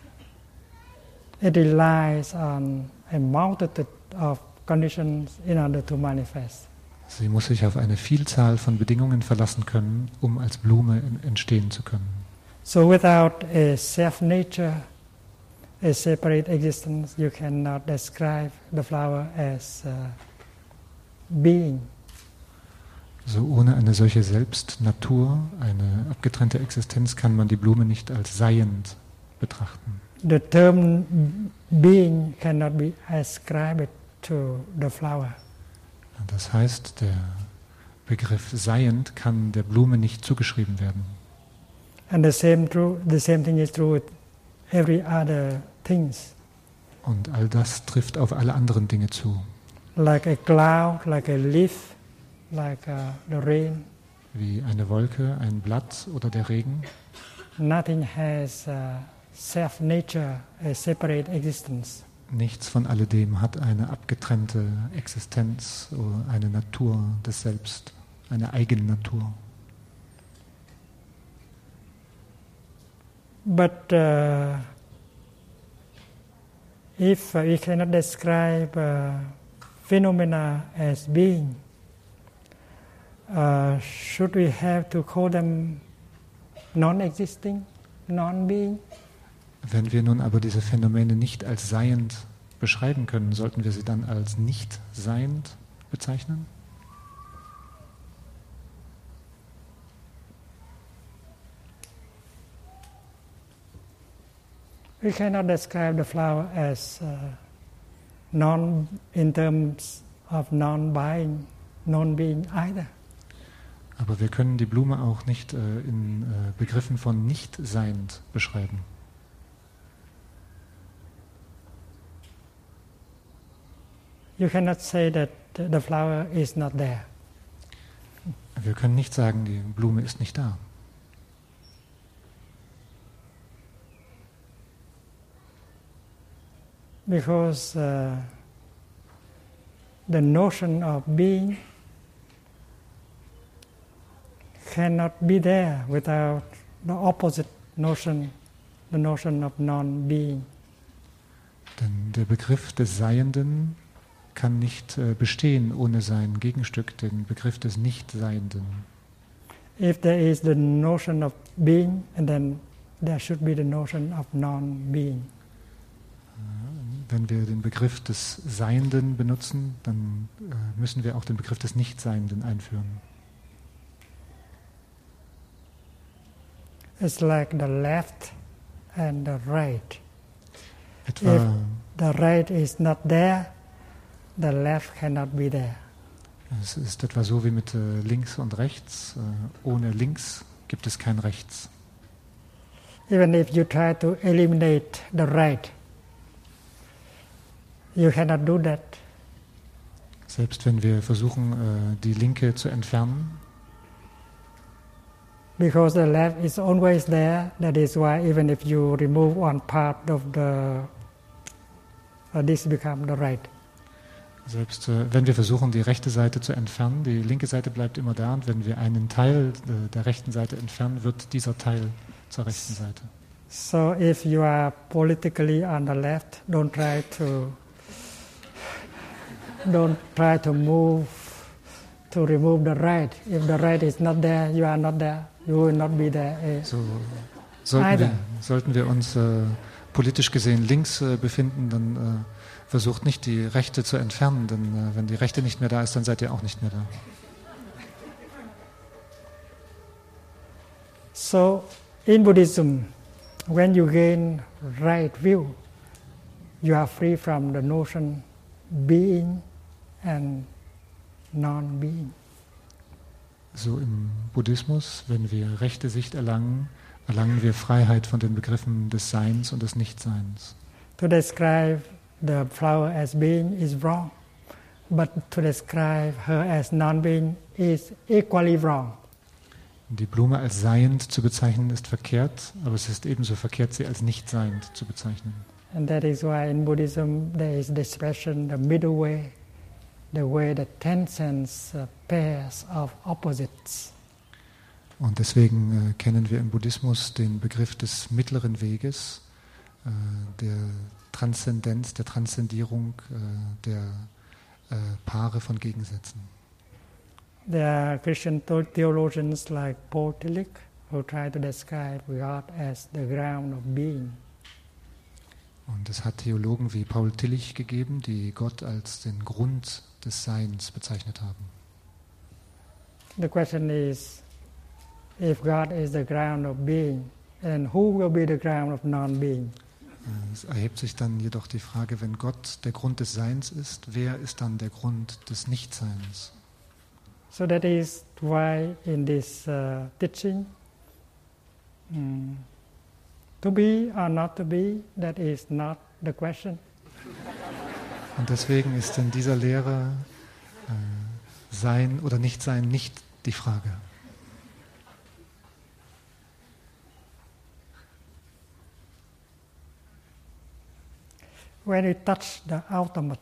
It relies on a multitude of conditions in order to manifest. Sie muss sich auf eine Vielzahl von Bedingungen verlassen können, um als Blume entstehen zu können. So without a self-nature, a separate existence, you cannot describe the flower as being. So ohne eine solche Selbstnatur, eine abgetrennte Existenz, kann man die Blume nicht als seiend betrachten. The term being cannot be ascribed to the flower. Das heißt, der Begriff seiend kann der Blume nicht zugeschrieben werden. And the same thing is true with every other things. Und all das trifft auf alle anderen Dinge zu. Like a cloud, like a leaf, like the rain. Wie eine Wolke, ein Blatt oder der Regen. Nothing has self-nature, a separate existence. Nichts von alledem hat eine abgetrennte Existenz oder eine Natur des Selbst, eine eigene Natur. But if we cannot describe phenomena as being, should we have to call them non-existing, non-being? Wenn wir nun aber diese Phänomene nicht als seiend beschreiben können, sollten wir sie dann als nicht seiend bezeichnen? We cannot describe the flower as in terms of non-being either. Aber wir können die Blume auch nicht in Begriffen von nicht seiend beschreiben. You cannot say that the flower is not there. Wir können nicht sagen, die Blume ist nicht da. Because the notion of being cannot be there without the opposite notion, the notion of non-being. Denn der Begriff des Seienden kann nicht bestehen ohne sein Gegenstück, den Begriff des Nicht-Seienden. If there is the notion of being, and then there should be the notion of non-being. Wenn wir den Begriff des Seienden benutzen, dann müssen wir auch den Begriff des Nicht-Seienden einführen. It's like the left and the right. Etwa, If the right is not there, the left cannot be there. Es ist etwa so wie mit links und rechts. Ohne links gibt es kein rechts. Even if you try to eliminate the right, you cannot do that. Selbst wenn wir versuchen, die Linke zu entfernen, because the left is always there. That is why even if you remove one part of this become the right. Selbst wenn wir versuchen, die rechte Seite zu entfernen, die linke Seite bleibt immer da, und wenn wir einen Teil der rechten Seite entfernen, wird dieser Teil zur rechten Seite. So if you are politically on the left, don't try to move to remove the right. If the right is not there, you are not there. You will not be there. So sollten wir uns politisch gesehen links befinden, dann versucht nicht die Rechte zu entfernen, denn wenn die Rechte nicht mehr da ist, dann seid ihr auch nicht mehr da. So in Buddhism, when you gain right view, you are free from the notion being and non-being. So im Buddhismus, wenn wir rechte Sicht erlangen, erlangen wir Freiheit von den Begriffen des Seins und des Nichtseins. To describe the flower as being is wrong, but to describe her as non-being is equally wrong. Die Blume als seiend zu bezeichnen ist verkehrt, aber es ist ebenso verkehrt, sie als nicht seiend zu bezeichnen. And that is why in Buddhism there is the expression the middle way, the way that transcends pairs of opposites. Und deswegen kennen wir im Buddhismus den Begriff des mittleren Weges, der Transzendenz, der Transzendierung der Paare von Gegensätzen. There are Christian theologians like Paul Tillich who try to describe God as the ground of being. Und es hat Theologen wie Paul Tillich gegeben, die Gott als den Grund des Seins bezeichnet haben. The question is, if God is the ground of being, then who will be the ground of non-being? Es erhebt sich dann jedoch die Frage, wenn Gott der Grund des Seins ist, wer ist dann der Grund des Nichtseins? So that is why in this teaching, to be or not to be, that is not the question. Und deswegen ist in dieser Lehre Sein oder Nichtsein nicht die Frage. When we touch the ultimate,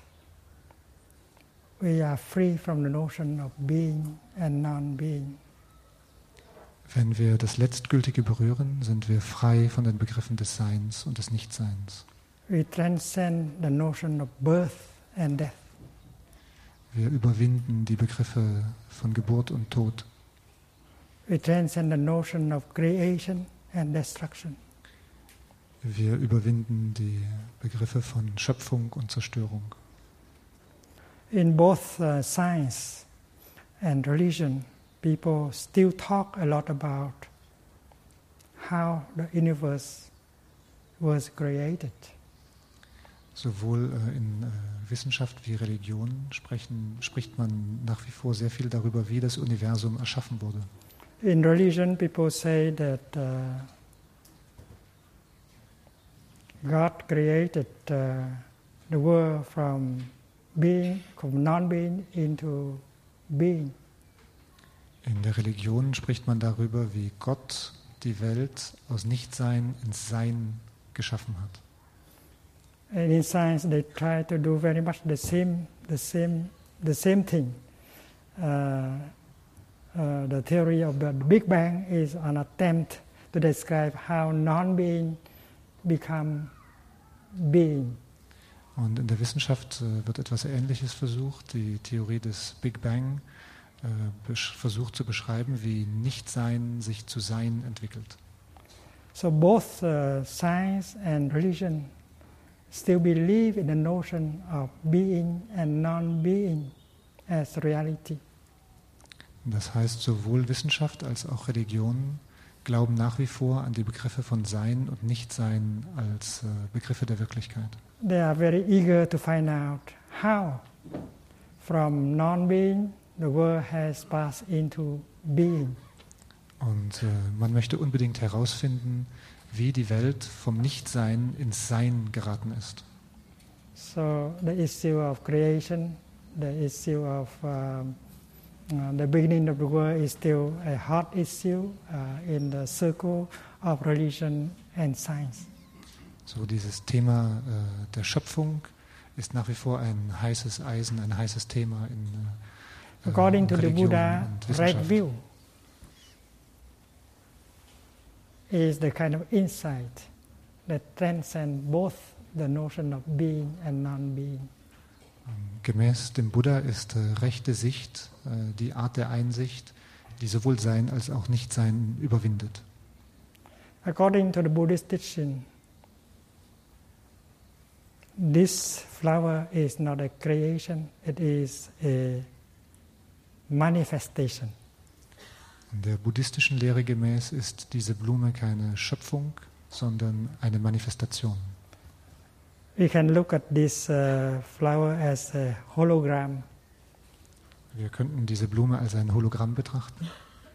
we are free from the notion of being and non-being. Wenn wir das Letztgültige berühren, sind wir frei von den Begriffen des Seins und des Nichtseins. We transcend the notion of birth and death. Wir überwinden die Begriffe von Geburt und Tod. We transcend the notion of creation and destruction. Wir überwinden die Begriffe von Schöpfung und Zerstörung. In both science and religion, people still talk a lot about how the universe was created. Sowohl in Wissenschaft wie Religion spricht man nach wie vor sehr viel darüber, wie das Universum erschaffen wurde. In religion, people say that God created the world from non-being into being. In der Religion spricht man darüber, wie Gott die Welt aus Nichtsein ins Sein geschaffen hat. And in science, they try to do very much the same thing. The theory of the Big Bang is an attempt to describe how non-being become being. Und in der Wissenschaft wird etwas Ähnliches versucht. Die Theorie des Big Bang versucht zu beschreiben, wie Nichtsein sich zu Sein entwickelt. So both science and religion still believe in the notion of being and non-being as reality. Das heißt, sowohl Wissenschaft als auch Religion glauben nach wie vor an die Begriffe von Sein und Nichtsein als Begriffe der Wirklichkeit. They are very eager to find out how from non-being the world has passed into being. Und man möchte unbedingt herausfinden, wie die Welt vom Nichtsein ins Sein geraten ist. So the issue of creation, the issue of the beginning of the world is still a hot issue in the circle of religion and science. So dieses Thema der Schöpfung ist nach wie vor ein heißes Eisen, ein heißes Thema in According to the Religion Buddha, und right Wissenschaft. view. is the kind of insight that transcends both the notion of being and non-being. Gemäß dem Buddha ist rechte Sicht die Art der Einsicht, die sowohl Sein als auch Nichtsein überwindet. According to the Buddhist teaching, this flower is not a creation, it is a manifestation. Der buddhistischen Lehre gemäß ist diese Blume keine Schöpfung, sondern eine Manifestation. We can look at this flower as a hologram. Wir könnten diese Blume als ein Hologramm betrachten.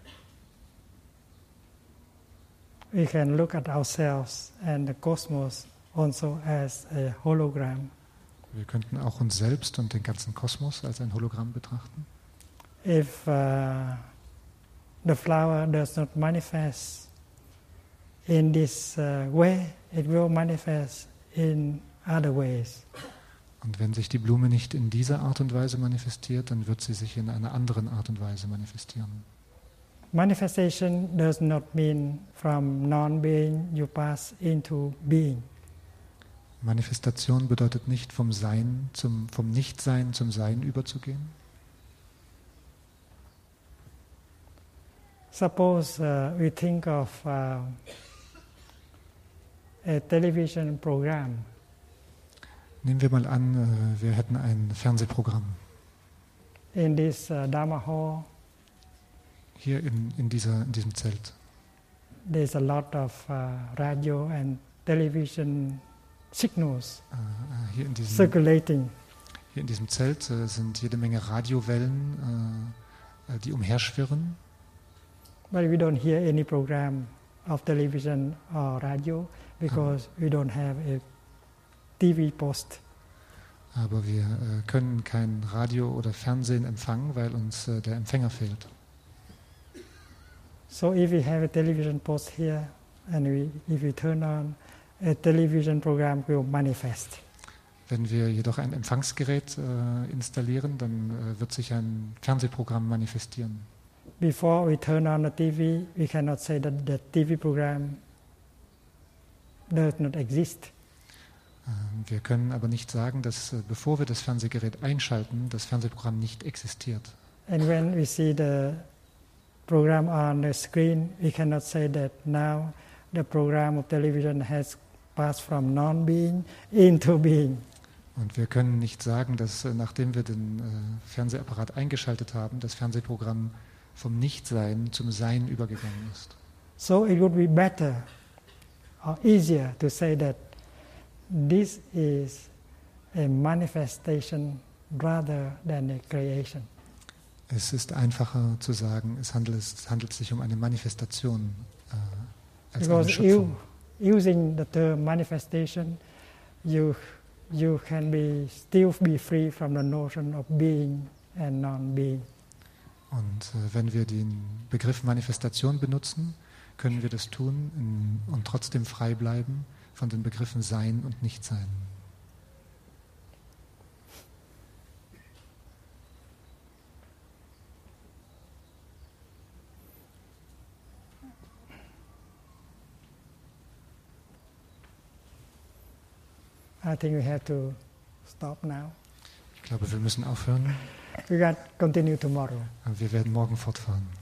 We can look at ourselves and the cosmos also as a hologram. Wir könnten auch uns selbst und den ganzen Kosmos als ein Hologramm betrachten. If the flower does not manifest in this way, it will manifest in other ways. Und wenn sich die Blume nicht in dieser Art und Weise manifestiert, dann wird sie sich in einer anderen Art und Weise manifestieren. Manifestation does not mean from non-being you pass into being. Manifestation bedeutet nicht vom Nichtsein zum Sein überzugehen. Suppose we think of a television program. Nehmen wir mal an, wir hätten ein Fernsehprogramm. In this Dharma hall, hier in diesem Zelt. There's a lot of radio and television signals circulating. Hier in diesem Zelt sind jede Menge Radiowellen, die umherschwirren. But we don't hear any program of television or radio because we don't have a TV post. Aber wir können kein Radio oder Fernsehen empfangen, weil uns der Empfänger fehlt. So if we have a television post here and if we turn on, a television program will manifest. Wenn wir jedoch ein Empfangsgerät installieren, dann wird sich ein Fernsehprogramm manifestieren. Before we turn on the TV, we cannot say that the TV program does not exist. Wir können aber nicht sagen, dass bevor wir das Fernsehgerät einschalten, das Fernsehprogramm nicht existiert. And when we see the program on the screen, we cannot say that now the program of television has passed from non-being into being. Und wir können nicht sagen, dass nachdem wir den Fernsehapparat eingeschaltet haben, das Fernsehprogramm vom Nichtsein zum Sein übergegangen ist. So it would be better or easier to say that this is a manifestation rather than a creation. Es ist einfacher zu sagen, es handelt sich um eine Manifestation als eine Schöpfung. Using the term manifestation, you can still be free from the notion of being and non-being. Und wenn wir den Begriff Manifestation benutzen, können wir das tun und trotzdem frei bleiben von den Begriffen Sein und Nichtsein. I think we have to stop now. Ich glaube, wir müssen aufhören. We got continue tomorrow. Wir werden morgen fortfahren.